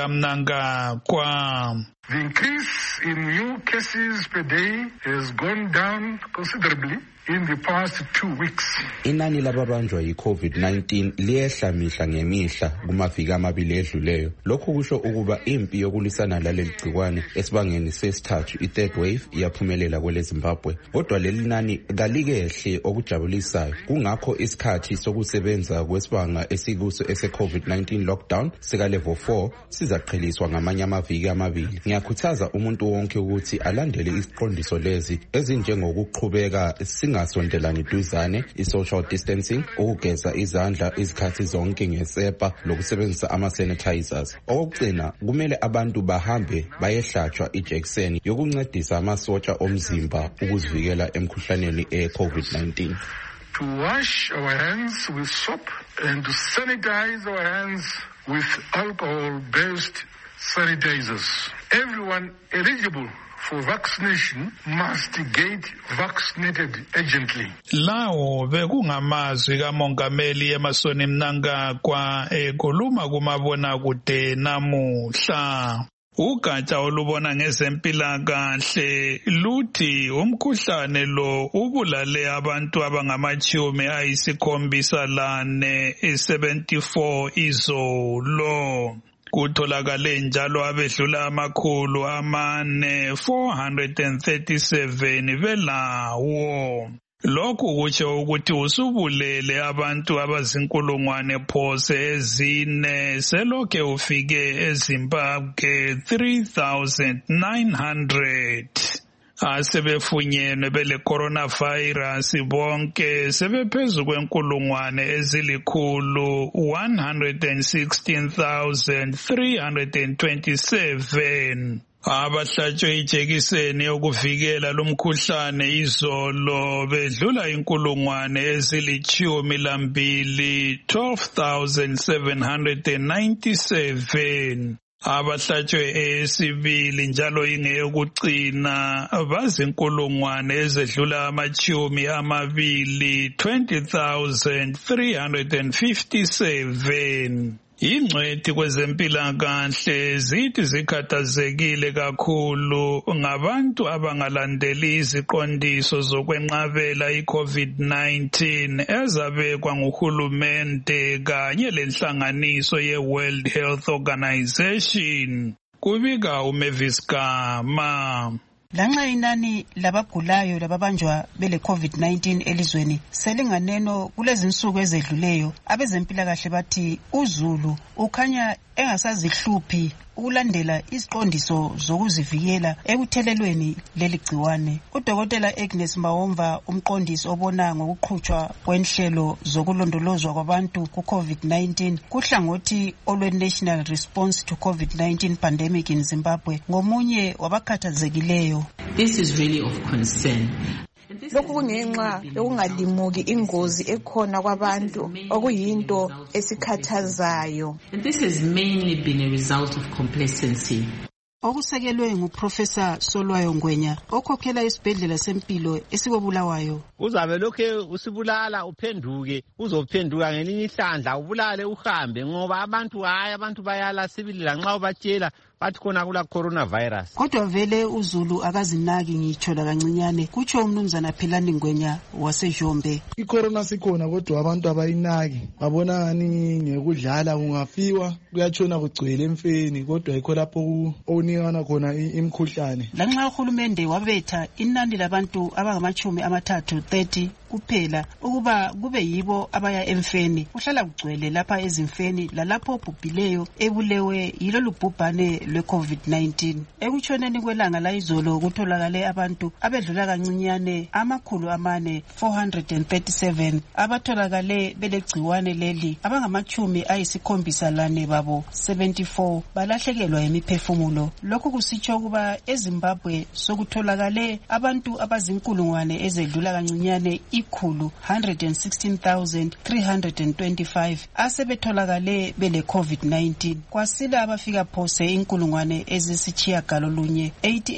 kaMnangagwa. The increase in new cases per day has gone down considerably in the past 2 weeks. Inani lababanjwa yi-COVID-19 liyehla mihla ngemihla kumaviki amabili edluleyo. Lokhu kusho ukuba impi yokulisana laleli gciwane esibangeni sesithathu i-third wave iyaphumelela kwele Zimbabwe. Kodwa leli nani kalikehle okujabulisayo. Kungakho isikhathi sokusebenza kwesibanga esikuso ese-COVID-19 lockdown sika level 4 sizaqheliswa ngamanye amaviki amabili. Ngiyakhuthaza umuntu wonke ukuthi alandele isiqondiso lezi ezinjengokuqhubeka singasondelani duzane, i-social distancing, ukugeza izandla izikhathi zonke ngesepa lokusebenzisa ama-sanitizers. Okugcina, kumele abantu bahambe bayehlatshwa ijekiseni yokuncedisa amasotsha omzimba ukuzivikela emkhuhlaneni e-COVID-19. To wash our hands with soap and to sanitize our hands with alcohol-based sanitizers. Everyone eligible for vaccination must get vaccinated urgently. Lawo bekungamazwi kaMongameli Emmerson Mnangagwa ekhuluma kumabonakude namuhla. Ugatsha olubona ngezempilakahle luthi umkhuhlane lo ubulale abantu abangama-74 74 izolo. Kutholakale njalo abedlula 437 belawo. Lokhu kutsho ukuthi usubulele abantu abazinkulungwane phose ezine selokhe ufike eZimbabwe 3,900. Asebefunyenwe bele coronavirus bonke sebephezu kwenkulungwane ezilikhulu 116,327. Abahlatshwe ijekiseni yokuvikela lumkhuhlane izolo bedlula inkulungwane ezili-12, 12,797. Abahlatshwe esibili njalo ingeyokucina bazinkulungwane ezedlula ama-20, 20,357. Ingcwethi kwezempilakahle zithi zikhathazekile kakhulu ngabantu abangalandeli iziqondiso zokwenqabela i-COVID-19 ezabekwa nguhulumende kanye lenhlanganiso ye-World Health Organization. Kubika uMavis Gama. Lanxa inani labagulayo lababanjwa bele COVID-19 elizweni selinganeno kulezinsuku ezedluleyo, abezempilakahle bathi uZulu ukhanya engasazihluphi ukulandela iziqondiso zokuzivikela ekuthelelweni leli gciwane. UDokotela Agnes Mawomva, umqondisi obona ngokuqhutshwa kwenhlelo zokulondolozwa kwabantu ku-COVID-19 kuhlangothi olwe-National Response to COVID-19 Pandemic in Zimbabwe, ngomunye wabakhathazekileyo. This is really of concern. Lokhu kungenxa yokungalimuki ingozi ekhona kwabantu okuyinto esikhathazayo. And this has mainly been a result of complacency. Okusekelwe nguProfessor Solwayo Ngwenya okhokhela isibhedlela sempilo esikobulawayo. Uzabe lokhe usibulala uphenduke, uzophenduka ngelinye ihlandla ubulale uhambe ngoba abantu bayala sibili lanxa ubatshela bathi khona kula coronavirus. Kodwa vele uZulu akazinaki ngitsho la kancinyane, kutsho umnumzana Philani Ngwenya waseJombe. Icorona sikhona kodwa abantu abayinaki, babona ngani ngekudlala kungafiwa kuyatshona kugcwele emfeni, kodwa yikho lapho onikana khona imkhuhlane. Lanxa uhulumende wabetha inani labantu abangama-30 kuphela ukuba kube yibo abaya emfeni, kuhlala kugcwele lapha ezimfeni lalapho obhubhileyo ebulewe yilolu bhubhane lwe-COVID-19. Ekutshoneni kwelanga layizolo kutholakale abantu abedlula kancinyane 437 abatholakale belegciwane leli, abangama-74 babo 74 balahlekelwa yimiphefumulo. Lokhu kusitsho ukuba eZimbabwe sokutholakale abantu abazinkulungwane ezedlula kancinyane 116,325 asebetholakale bele COVID-19. Kwasila abafika phose inkulungwane ezisitshiyagalolunye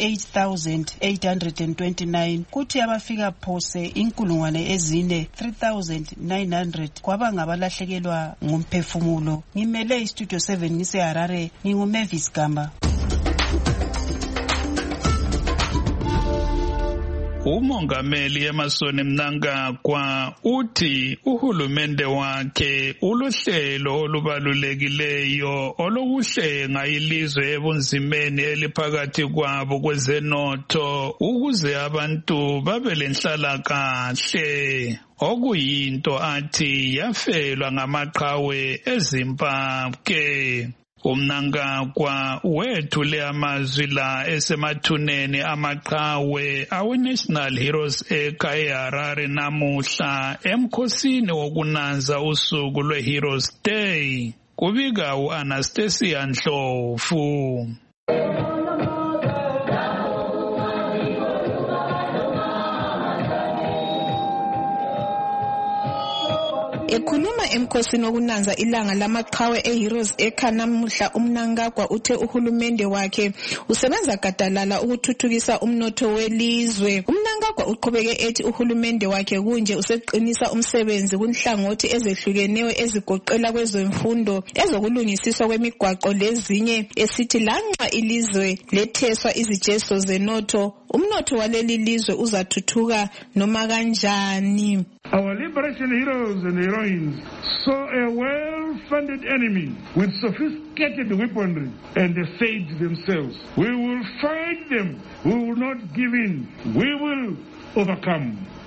88,829, kuthi abafika phose inkulungwane ezine 3,900 kwaba ngabalahlekelwa ngumphefumulo. Ngimele iStudio 7 ngiseHarare, nginguMavis Gama. Umongameli Emmerson Mnangagwa uthi uhulumende wakhe ulohlelo olubalulekileyo olokuhlenga ilizwe ebunzimeni eliphakathi kwabo kwezenotho ukuze abantu babe lenhlalakahle, okuyinto athi yafelwa ngamaqhawe eZimbabwe. UMnangagwa wethule amazwi la esemathuneni amaqhawe awe-National Heroes Acre eHarare namuhla emkhosini wokunanza usuku lwe-Heroes Day. Kubika u-Anastasia Ndlovu. Ekhuluma emkhosini wokunanza ilanga lamaqhawe eHeroes Acre namuhla, uMnangagwa uthe uhulumende wakhe usebenza gadalala ukuthuthukisa umnotho welizwe. uMnangagwa uqhubeke ethi uhulumende wakhe kunje useqinisa umsebenzi kunhlangothi ezehlukeneyo ezigoqela kwezemfundo, ezokulungisiswa kwemigwaqo lezinye, esithi lanxa ilizwe letheswa izijezo zenotho, umnotho waleli lizwe uzathuthuka noma kanjani. Our liberation heroes and heroines saw a well-funded enemy with sophisticated weaponry and they said to themselves, we will fight them, we will not give in, we will overcome.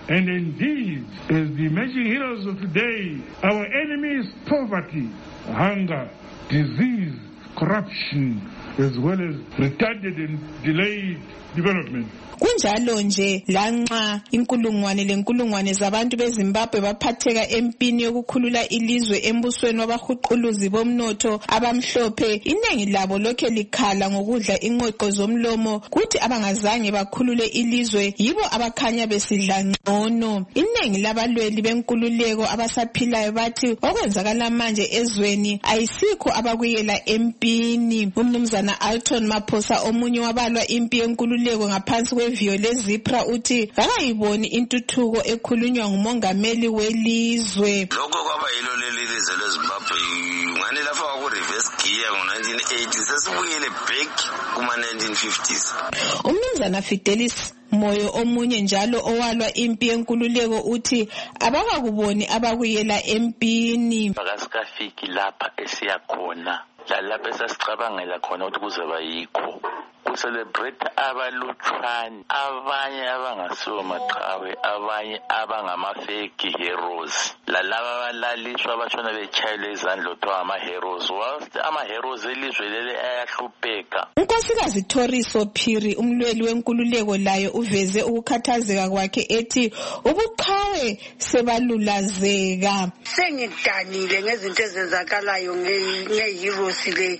And indeed, as the emerging heroes of today, our enemy is poverty, hunger, disease, corruption, as well as retarded and delayed development. Kunjalo nje lanxa inkulungwane lenkulungwane zabantu beZimbabwe baphatheka empini yokukhulula ilizwe embusweni wabahuquluzi bomnotho abamhlophe, inengi labo lokhe likhala ngokudla inqoqo zomlomo kuthi abangazange bakhulule ilizwe yibo abakhanya besidla ngcono. Inengi labalweli benkululeko abasaphilayo bathi okwenzakala manje ezweni ayisikho abakuyela empini. Umnumzana Alton Maphosa, omunye wabalwa impi yenkululeko ngaphansi Violet Zipra, uthi akayiboni intuthuko ekhulunywa ngumongameli welizwe. Lokho kwaba yilo lelizwe leZimbabwe ngani lapha ku reverse gear ngo1980 sesibuyele back kuma 1950s. Umnumzana Fidelis Moyo, omunye njalo owalwa impi yenkululeko, uthi abakakuboni abakuyela empini. Akasikafiki lapha esiyakhona, lalapha esasicabangela khona ukuthi kuzoba yikho. Celebrate abalutshwane, abanye abangasiwo maqhawe, abanye abangama-fake heroes, lalaba abalaliswa batshona betshayelwe izandla kuthiwa ama-heroes. Whilst ama-heroes elizwe leli ayahlupheka. uNkosikazi Thoriso Phiri, umlweli wenkululeko, layo uveze ukukhathazeka kwakhe ethi ubuqhawe sebalulazeka. Sengidanile ngezinto ezenzakalayo nge-heroes le.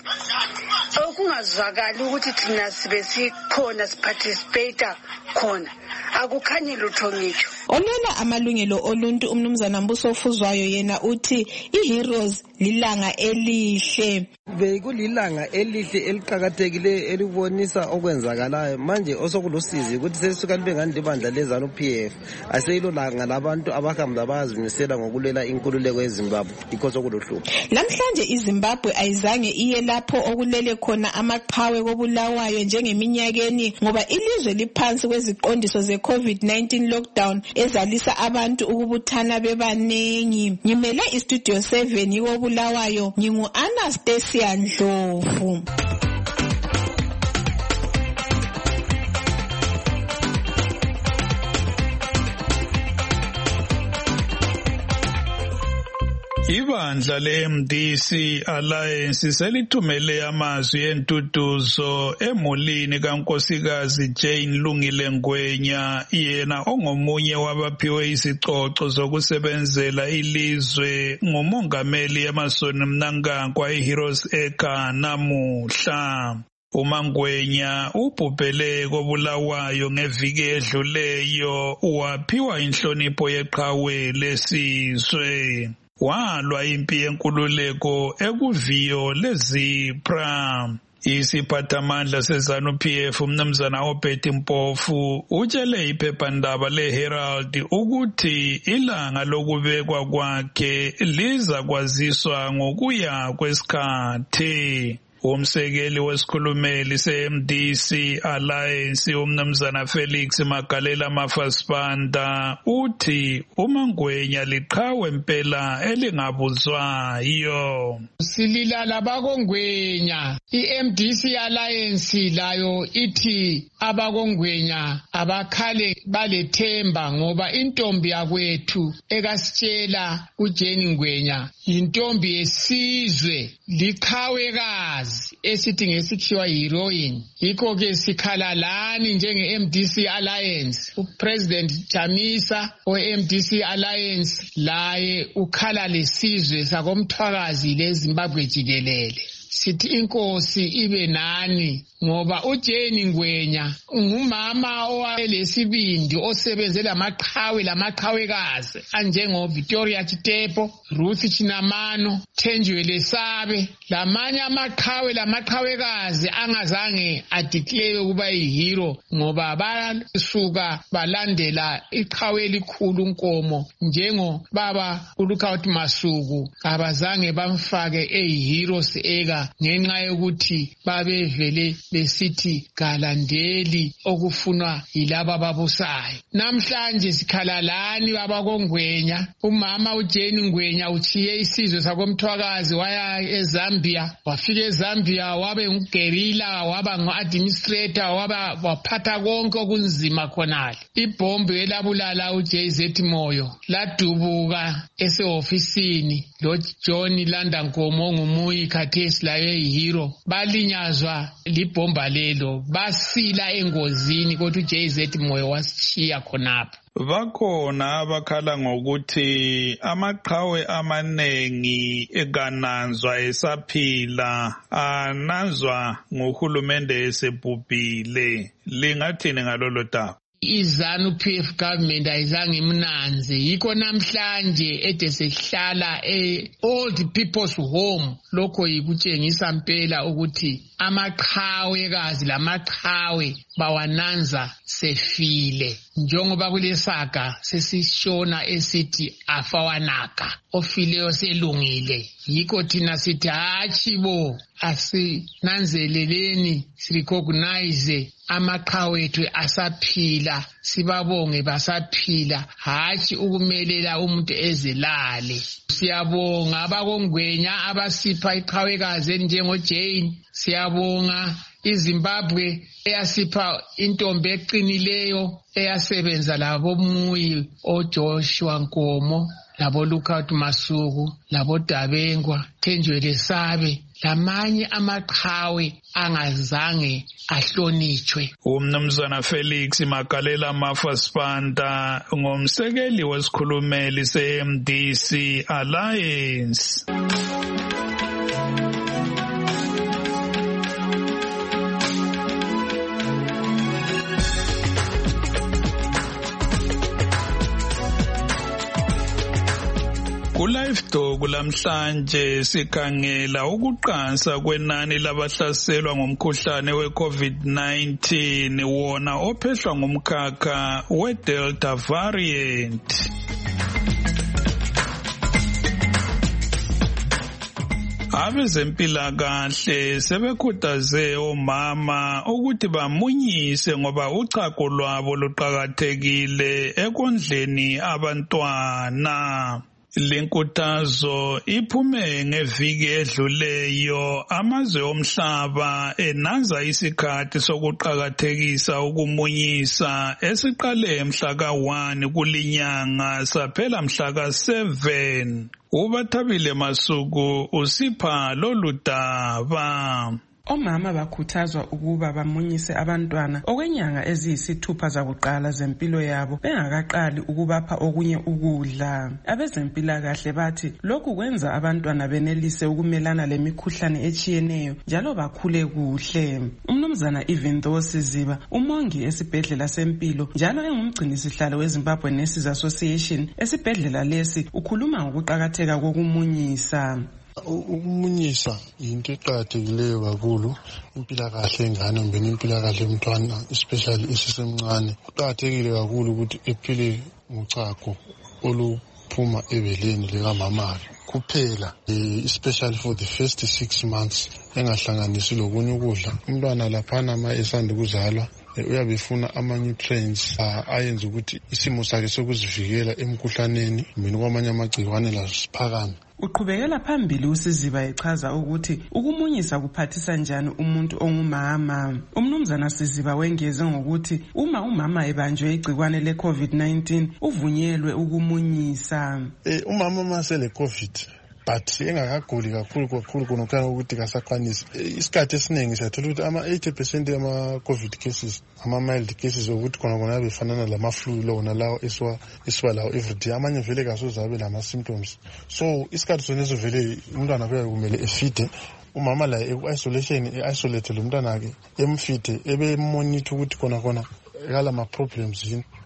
Okungazwakali ukuthi thina sibe sikhona siparticipate khona, akukhanyi lutho ngitsho. Olwela amalungelo oluntu umnumzana Mbuso Fuzwayo yena uthi iHeroes lilanga elihle. Bekulilanga elihle eliqhakathekile elibonisa okwenzakalayo manje osokulusizi ukuthi sesisuka libe ngani libandla lezanu PF aseyilo langa labantu abahamba bazimisela ngokulela inkululeko yeZimbabwe because okuluhlupho. Namhlanje iZimbabwe ayizange iye lapho okulele khona amaqhawe kobulawayo njengeminyakeni ngoba ilizwe liphansi kweziqondiso ze-COVID-19 lockdown ezalisa abantu ukubuthana bebanengi. Ngimele iStudio 7 yikobulawayo, ngingu Anastasia Ndlovu. Ibandla le-MDC Alliance selithumele amazwi entuduzo emulini kaNkosikazi Jane Lungile Ngwenya, yena ongomunye wabaphiwe isicoco zokusebenzela ilizwe ngumongameli Emmerson Mnangagwa iHeroes Acre namuhla. uMangwenya ubhubhele kobulawayo ngeviki edluleyo waphiwa inhlonipho yeqhawe lesizwe. Walwa impi yenkululeko ekuviyo leZipra. Isiphathamandla seZanu-PF umnumzana Obed Mpofu utshele iphephandaba leHerald ukuthi ilanga lokubekwa kwakhe liza kwaziswa ngokuya kwesikhathi. Umsekeli wesikhulumeli se-MDC Alliance umnumzana Felix Magalela Mafasibanda uthi uMangwenya liqhawe impela elingabuzwayo. Sililala bakongwenya, i-MDC Alliance layo ithi abakongwenya abakhale balethemba ngoba intombi yakwethu ekasitshela uJane Ngwenya intombi yesizwe, liqhawekazi esithi ngesikhiwa heroine. Yikho ke sikhala lani njenge-MDC Alliance. uPresident Chamisa we-MDC Alliance laye ukhala lesizwe sakomthwakazi leZimbabwe jikelele. Sithi inkosi ibe nani ngoba uJane Ngwenya ngumama owalesibindi osebenze lamaqhawekazi anjengo Victoria Chitepo, Ruth Chinamano, Thenjiwe Lesabe, lamanye lamaqhawekazi angazange adeclare ukuba yihero ngoba basuka balandela iqhawe elikhulu uNkomo njengo baba uLukaut Masuku abazange bamfake eHeroes Acre baqeda ngenxa yokuthi babevele besithi kalandeli okufunwa yilaba babusayo. Namhlanje sikhala lani babakoNgwenya. Umama uJane Ngwenya uchiye isizwe sakomthwakazi waya eZambia, wafika eZambia wabe ngugerilla, waba ngu-administrator, waphatha konke okunzima khonale. Ibhombe elabulala uJZ Moyo ladubuka esehofisini lo John Landankomo ngumuyi khathesi layo eHero, balinyazwa libhomba lelo, basila engozini kodwa uJZ Moyo wasishiya khonapha. Bakhona abakhala ngokuthi amaqhawe amanengi ekananzwa esaphila ananzwa nguhulumende esebhubhile. Lingathini ngalolo daba? iZANU-PF government ayizange imnanze, yikho namhlanje ede sehlala old people's home. Lokho yikutshengisa mpela ukuthi amaqhawekazi lamaqhawe bawananza sefile, njengoba kulesaga sesishona esithi afawanaka, ofileyo selungile. Yikho thina sithi hatshi bo, asinanzeleleni sirecognize amaqhawethu asaphila, sibabonge basaphila, hatshi ukumelela umuntu ezelale. Siyabonga abakoNgwenya abasipha iqhawekazi elinjengoJane. Siyabonga iZimbabwe eyasipha intombi eqinileyo eyasebenza labo Muyi, oJoshua Nkomo, labo Lookout Masuku, labo Dabengwa, Thenjwele Sabe, lamanye amaqhawe angazange ahlonitshwe. Umnumzana Felix Magalela Mafa Spanta ngomsekeli wesikhulumeli se-MDC Alliance. Ku-Live Talk lamhlanje sikhangela ukuqansa kwenani labahlaselwa ngumkhuhlane we-COVID-19 wona ophehlwa ngumkhakha we-Delta variant. Abezempilakahle sebekhuthaze omama ukuthi bamunyise ngoba uchago lwabo luqakathekile ekondleni abantwana. Lenkuthazo iphume ngeviki edluleyo amazwe omhlaba enanza isikhathi sokuqakathekisa ukumunyisa esiqale mhla ka-1 kulinyanga saphela mhla ka-7. uBathabile Masuku usipha lolu daba. Omama bakhuthazwa ukuba bamunyise abantwana okwenyanga eziyisithupha zakuqala zempilo yabo bengakaqali ukubapha okunye ukudla. Abezempilakahle bathi lokhu kwenza abantwana benelise ukumelana lemikhuhlane etshiyeneyo njalo bakhule kuhle. Umnumzana Ivinto Siziba, umongi esibhedlela sempilo njalo engumgcinisihlalo weZimbabwe Nurses Association esibhedlela lesi, ukhuluma ngokuqakatheka kokumunyisa. Ukumunyisa into eqakathekileyo kakhulu impilakahle engane mbeni impilakahle yomntwana especially isisemncane. Kuqakathekile kakhulu ukuthi ephile ngochago oluphuma ebeleni likamama kuphela, especially for the first 6 months, engahlanganisi lokunye ukudla. Umntwana laphana ma esanda kuzalwa uyabe efuna ama-nutrients ayenza ukuthi isimo sakhe sokuzivikela emkhuhlaneni mbeni kwamanye amagcikwane laso siphakame. Uqhubekela phambili uSiziba echaza ukuthi ukumunyisa kuphathisa njani umuntu ongumama. Umnumzana Siziba wengeze ngokuthi uma umama ebanjwe igcikwane le-COVID-19 uvunyelwe ukumunyisa. Umama masele COVID but engakaguli kakhulu konokana ukuthi kasakwanisi. Isikhathi esiningi siyathola ukuthi ama-80% yama-COVID cases ama-mild cases ukuthi khona befanana lama-flu lona lawo esiwa lawo everyday. Amanye vele kasozabe lama-symptoms. So isikhathi soneso vele umntwana kuyabe kumele efide. Umama la eku-isolation e-isolate lo mntwana ke emfide ebe monitor ukuthi khona kala ma-problems yini.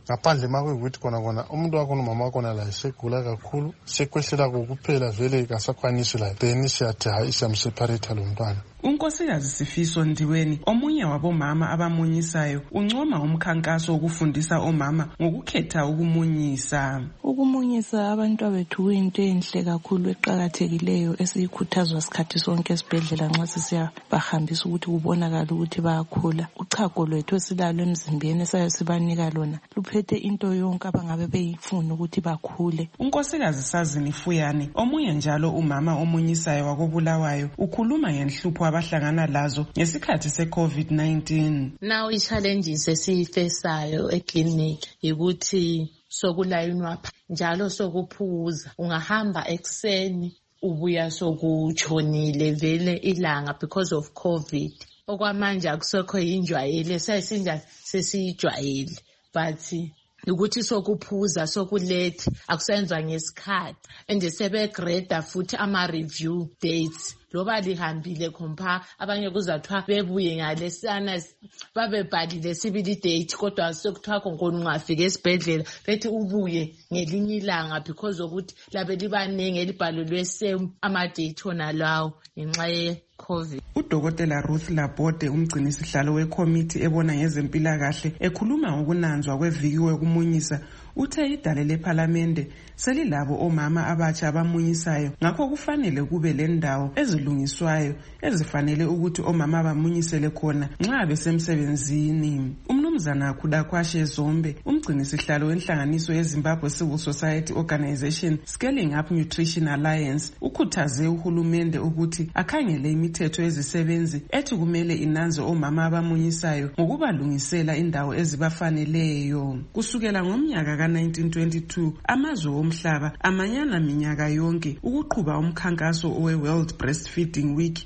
ngaphandle makuyikuthi khona umuntu wakho nomama wakho laye segula kakhulu sekwehlela kokuphela vele kasakwanisi laye then siyathi hayi siyamseparate lo mntwana. uNkosikazi Sifiso Ndiweni omunye wabomama abamunyisayo uncoma umkhankaso wokufundisa omama ngokukhetha ukumunyisa. Ukumunyisa abantu bethu kuyinto enhle kakhulu eqhakathekileyo esiyikhuthazwa isikhathi sonke esibhedlela nxa sisiya bahambisa ukuthi kubonakala ukuthi bayakhula. Uchago lwethu esilalo emzimbeni esayo sibanika lona luphethe into yonke abangabe beyifuna ukuthi bakhule. uNkosikazi Sazini Fuyane omunye njalo umama omunyisayo wakobulawayo ukhuluma ngenhlupho abahlangana lazo ngesikhathi seCovid-19. Now i-challenges esiyifesayo eclinic ukuthi sokulayinwa njalo sokuphuza, ungahamba ekseni ubuya sokutshonile vele ilanga because of COVID. Okwamanje akusekho injwayele, sayisinja sesiyijwayele, but ukuthi sokuphuza sokulethi akusenzwa ngesikhathi and sebegreda futhi ama-review dates loba lihambile khompa abanye kuzathiwa bebuye ngalesana babebhalile sibili date kodwa sekuthiwa konkona ungafika esibhedlela bethi ubuye ngelinye ilanga because ukuthi labe libaningi elibhalelwe same ama-date wona lawo ngenxa ye-COVID. Udokotela Ruth Labode umgcini sihlalo wekhomithi ebona ngezempilakahle ekhuluma ngokunanzwa kweviki wekumunyisa uthe idale lephalamende selilabo omama abatsha abamunyisayo ngakho kufanele kube lendawo ezilungiswayo ezifanele ukuthi omama bamunyisele khona nxa besemsebenzini. Umnumzana Khudakwashe Zombe umgcini sihlalo wenhlanganiso yeZimbabwe Civil Society Organization Scaling Up Nutrition Alliance ukhuthaze uhulumende ukuthi akhangele imithetho yezisebenzi ethi kumele inanze omama abamunyisayo ngokubalungisela indawo ezibafaneleyo. Kusukela ngomnyaka ka-1922 amazwe omhlaba amanyana minyaka yonke ukuqhuba umkhankaso owe-World Breastfeeding Week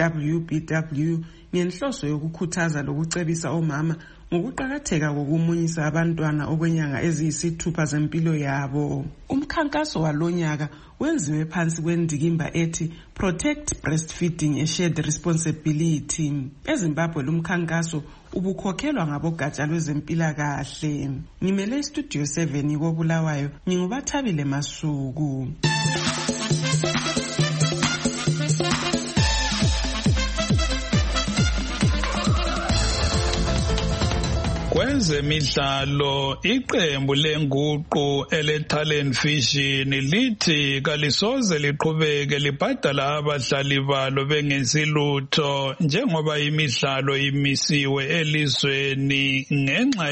WBW ngenhloso yokukhuthaza lokucebisa omama ngokuqakatheka kokumunyisa abantwana okwenyanga eziyisithupha zempilo yabo. Umkhankaso walonyaka wenziwe phansi kwendikimba ethi Protect Breastfeeding a Shared Responsibility. eZimbabwe lumkhankaso ubukhokhelwa ngabogatsha lwezempilakahle. Ngimele Studio 7 kobulawayo ngingubathabile Masuku. Kwezemidlalo iqembu lenguqu ele-Talent Vision lithi kalisoze liqhubeke libhadala abadlali balo bengenzi lutho njengoba imidlalo imisiwe elizweni ngenxa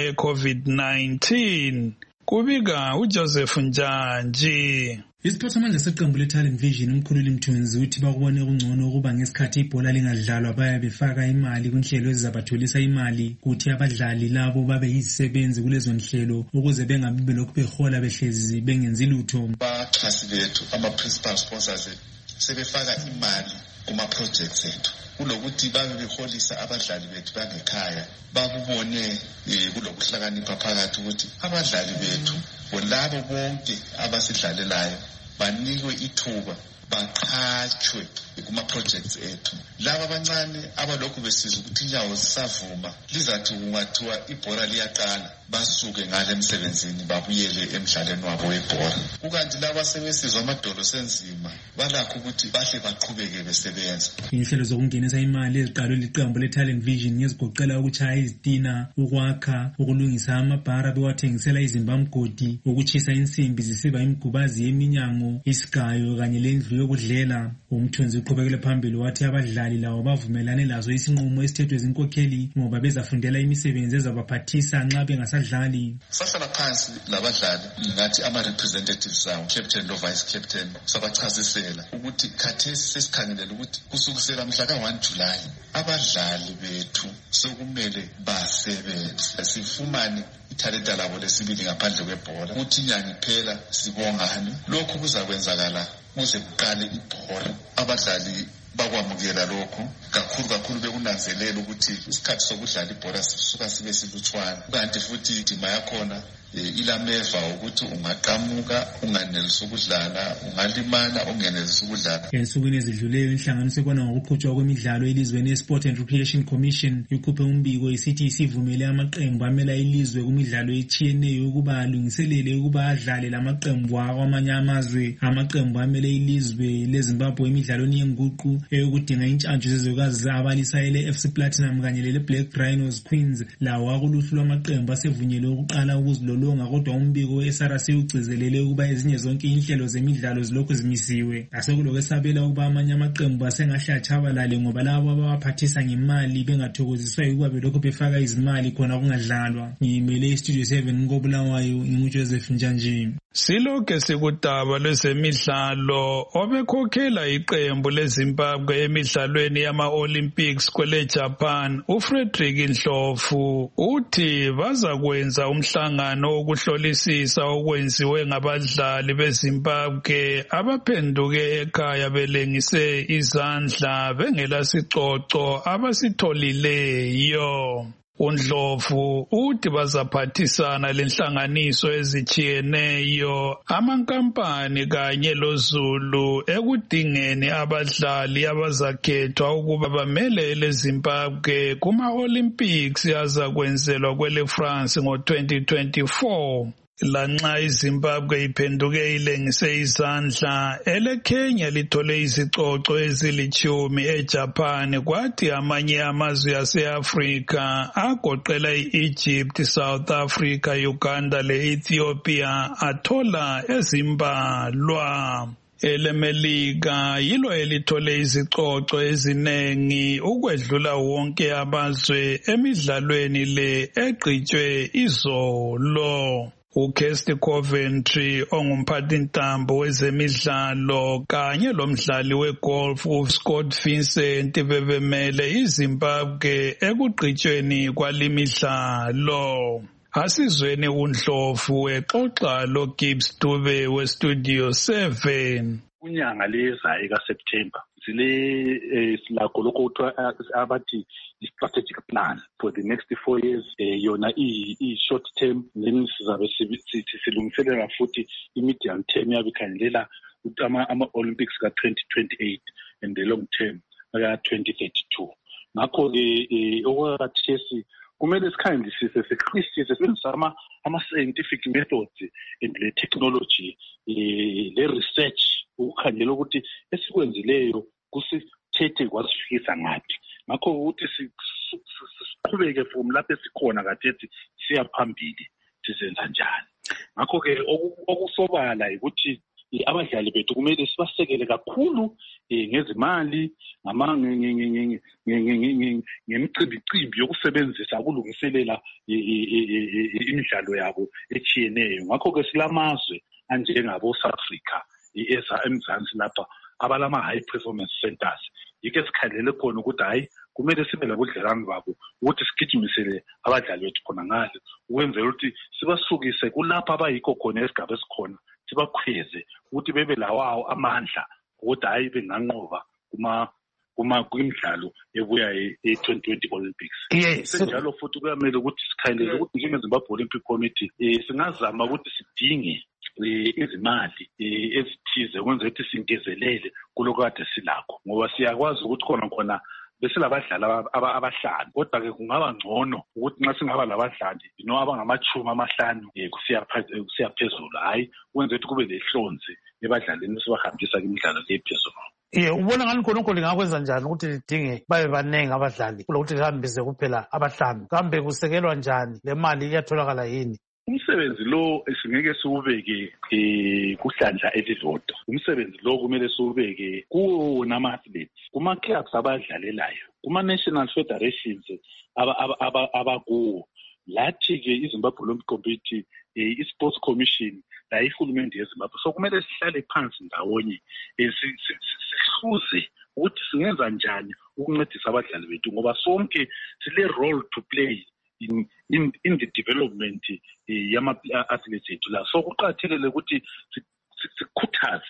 ye-COVID-19. Kubika uJoseph Njanji. Isiphathamandla seqembu le-Talent Vision umkhululi Mthunzi uthi bakubone kungcono ukuba ngesikhathi ibhola lingadlalwa baya befaka imali kunhlelo ezizabatholisa imali kuthi abadlali labo babe yizisebenzi kulezo nhlelo ukuze bengabi belokhu behola behlezi bengenzi lutho. Baxhasi bethu ama-principal sponsors sebefaka imali kuma-projects ethu kulokuthi babe beholisa abadlali bethu bangekhaya bakubone kulokuhlakanipha phakathi ukuthi abadlali bethu labo bonke abasidlalelayo banikwe ithuba baqhatshwe kuma-projects ethu. Laba abancane abalokhu besizwa ukuthi inyawo zisavuma lizathi kungathiwa ibhola liyaqala basuke ngale emsebenzini babuyele emdlalweni wabo webhola. Kukanti laba sebesizwa amadolo senzima balakho ukuthi bahle baqhubeke besebenza. Inhlelo zokungenisa imali eziqalwe liqembu le-Talent Vision ngezigoqela ukutshaya izitina, ukwakha, ukulungisa amabhara bewathengisela izimbamgodi, ukutshisa insimbi zisiba imigubazi yeminyango, isigayo kanye lendlu yokudlela. Umthunzi uqhubekele phambili wathi abadlali lawo bavumelane lazo isinqumo esithethwe zinkokheli ngoba bezafundela imisebenzi ezabaphathisa nxa bengasadlali. Sahlala phansi labadlali ngathi ama-representatives awo, captain lo vice captain, sabachazisela ukuthi khathesi sesikhangelela ukuthi kusukisela mhla ka-1 July abadlali bethu sokumele basebenze sifumane ithalenta labo lesibili ngaphandle kwebhola ukuthi inyanga iphela sibongane. Lokhu kuzakwenzakala kuze kuqale ibhola. Abadlali bakwamukela lokho kakhulu bekunanzelela ukuthi isikhathi sokudlala ibhola sisuka sibe silutshwana kanti futhi indima yakhona ilameva ukuthi ungaqamuka unganelisi ukudlala, ungalimala ungenelisi ukudlala. Ensukwini ezidluleyo inhlanganiso ekona ngokuqhutshwa kwemidlalo elizweni Sport and Recreation Commission ikhuphe umbiko isithi isivumele amaqembu amela ilizwe kumidlalo etshiyeneyo ukuba alungiselele ukuba adlale lamaqembu akwamanye amazwe. Amaqembu amele ilizwe leZimbabwe emidlalweni yenguqu eyokudinga intshantshu zezwekazi zabalisa ele FC Platinum kanye lele Black Rhinos Queens lawo akuluhlu lwamaqembu asevunyelwe ukuqala ukuzilolonga, kodwa umbiko we-SRC ugcizelele ukuba ezinye zonke inhlelo zemidlalo zilokhu zimisiwe. Asekulokwesabela ukuba amanye amaqembu asengahle atshabalale ngoba labo abawaphathisa ngemali bengathokoziswa ukuba belokhu befaka izimali khona kungadlalwa. Ngiyimele iStudio 7 ngobulawayo nginguJoseph Njanji. Silokhe sikudaba lwezemidlalo obekhokhela iqembu leZimbabwe emidlalweni yama-Olympics kwele Japan uFrederick Ndlovu uthi bazakwenza umhlangano wokuhlolisisa okwenziwe ngabadlali beZimbabwe abaphenduke ekhaya belengise izandla bengela sicoco abasitholileyo. uNdlovu uthi bazaphathisana lenhlanganiso ezichiyeneyo amankampani kanye loZulu ekudingeni abadlali abazakhethwa ukuba bamele leZimbabwe kuma-Olympics azakwenzelwa kwele France ngo-2024. Lanxa iZimbabwe iphenduke ilengise izandla, eleKenya lithole izicoco ezilitshumi eJapan, kwathi amanye amazwe ase-Afrika agoqela i-Egypt, South Africa, Uganda le-Ethiopia athola ezimbalwa. EleMelika yilo elithole izicoco ezinengi ukwedlula wonke amazwe emidlalweni le egqitshwe izolo. uKirsty Coventry ongumphathintambo wezemidlalo kanye lomdlali wegolf uScott Vincent bebemele iZimbabwe ekugqitshweni kwalimidlalo. Asizweni uNdlovu exoxa loGibbs Dube weStudio 7. Kunyanga lezayo kaSeptember silakho lokho kuthiwa abathi strategic plan for the next 4 years, yona short term, then sizabe silungiselela futhi medium term yabikhangelela ukuthi ama-Olympics ka-2028 and the long term ka-2032. Ngakho-ke okwakathesi kumele sikhangelisise siqisise sisebenzisa ama-scientific methods and le technology le research ukukhangela ukuthi esikwenzileyo kusithethe kwasifikisa ngaphi. Ngakho ukuthi siqhubeke from lapho esikhona kathethi siya phambili sizenza njani. Ngakho-ke okusobala ukuthi abadlali bethu kumele sibasekele kakhulu ngezimali ngemicimbi yokusebenzisa ukulungiselela imidlalo yabo etshiyeneyo. Ngakho-ke silamazwe anjengabo South Africa eMzansi lapha abalama-high performance centers. Yike sikhalele khona ukuthi hayi kumele sibe labudlelwane babo ukuthi sigijimisele abadlali bethu khona ngale ukwenzela ukuthi sibasukise kulapha abayikho khona esigaba esikhona sibakhweze ukuthi bebe lawawo amandla ukuthi hayi benganqoba kwimidlalo ebuya e-2020 Olympics. Yes. Njalo futhi kuyamele ukuthi sikhalele ukuthi njengeZimbabwe Olympic Committee singazama ukuthi sidinge izimali ezithize ukwenzela ukuthi singezelele kuloko kade silakho, ngoba siyakwazi ukuthi khona besilabadlali abahlanu, kodwa-ke kungaba ngcono ukuthi nxa singaba labadlali abangama-50 kusiya phezulu, hayi ukwenzela ukuthi kube lehlonzi ebadlalini sibahambisa kwimidlalo le phezulu. Ubona ngani khonokho lingakwenza njani ukuthi lidinge babe baningi abadlali kulokuthi lihambise kuphela abahlanu? Kambe kusekelwa njani? Le mali iyatholakala yini? Umsebenzi lo singeke siwubeke kuhlandla elilodwa. Umsebenzi lo kumele siwubeke kuwona ama-athletes, kuma-clubs abadlalelayo, kuma-national federations abakuwo. Lathi-ke iZimbabwe Olympic Committee, i-Sports Commission, la ihulumende yeZimbabwe. So kumele sihlale phansi ndawonye sihluze ukuthi singenza njani ukuncedisa abadlali bethu, ngoba sonke sile role to play in the development yama-athletes ethu la. So kuqakathekile ukuthi sikhuthaze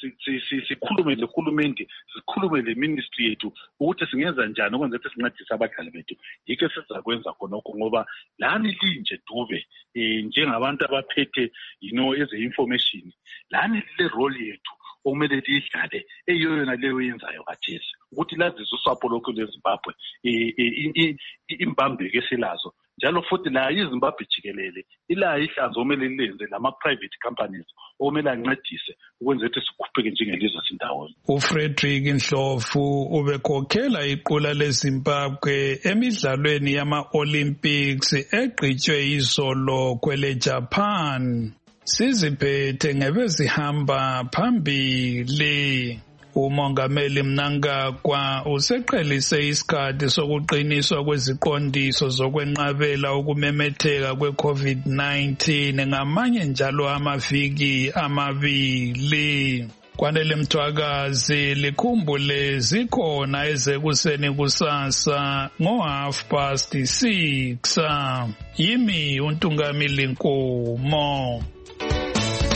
sikhulume lehulumende, sikhulume le-ministry yethu ukuthi singenza njani ukwenza ukuthi sincedise abadlali bethu. Yikho sizakwenza khonokho ngoba lani linje dube njengabantu abaphethe eze-information, lani le role yethu okumele liyidlale eyona leyo yenzayo khathesi ukuthi lazise usapho lokhu lweZimbabwe imbambeko esilazo njalo futhi la iZimbabwe jikelele ila ihlanzo okumele lilenze lama-private companies okumele ancedise ukwenza ukuthi sikhupheke njengelizwe sindawonye. uFrederick Ndlovu ubekhokhela iqula leZimbabwe emidlalweni yama-Olympics egqitywe izolo kwele Japan. Siziphethe ngebezihamba phambili. Umongameli Mnangagwa useqhelise isikhathi sokuqiniswa kweziqondiso zokwenqabela ukumemetheka kwe-COVID-19 ngamanye njalo amaviki amabili. Kwanele Mthwakazi likhumbule zikhona ezekuseni kusasa ngo-6:30. Yimi uNtungamili Nkomo.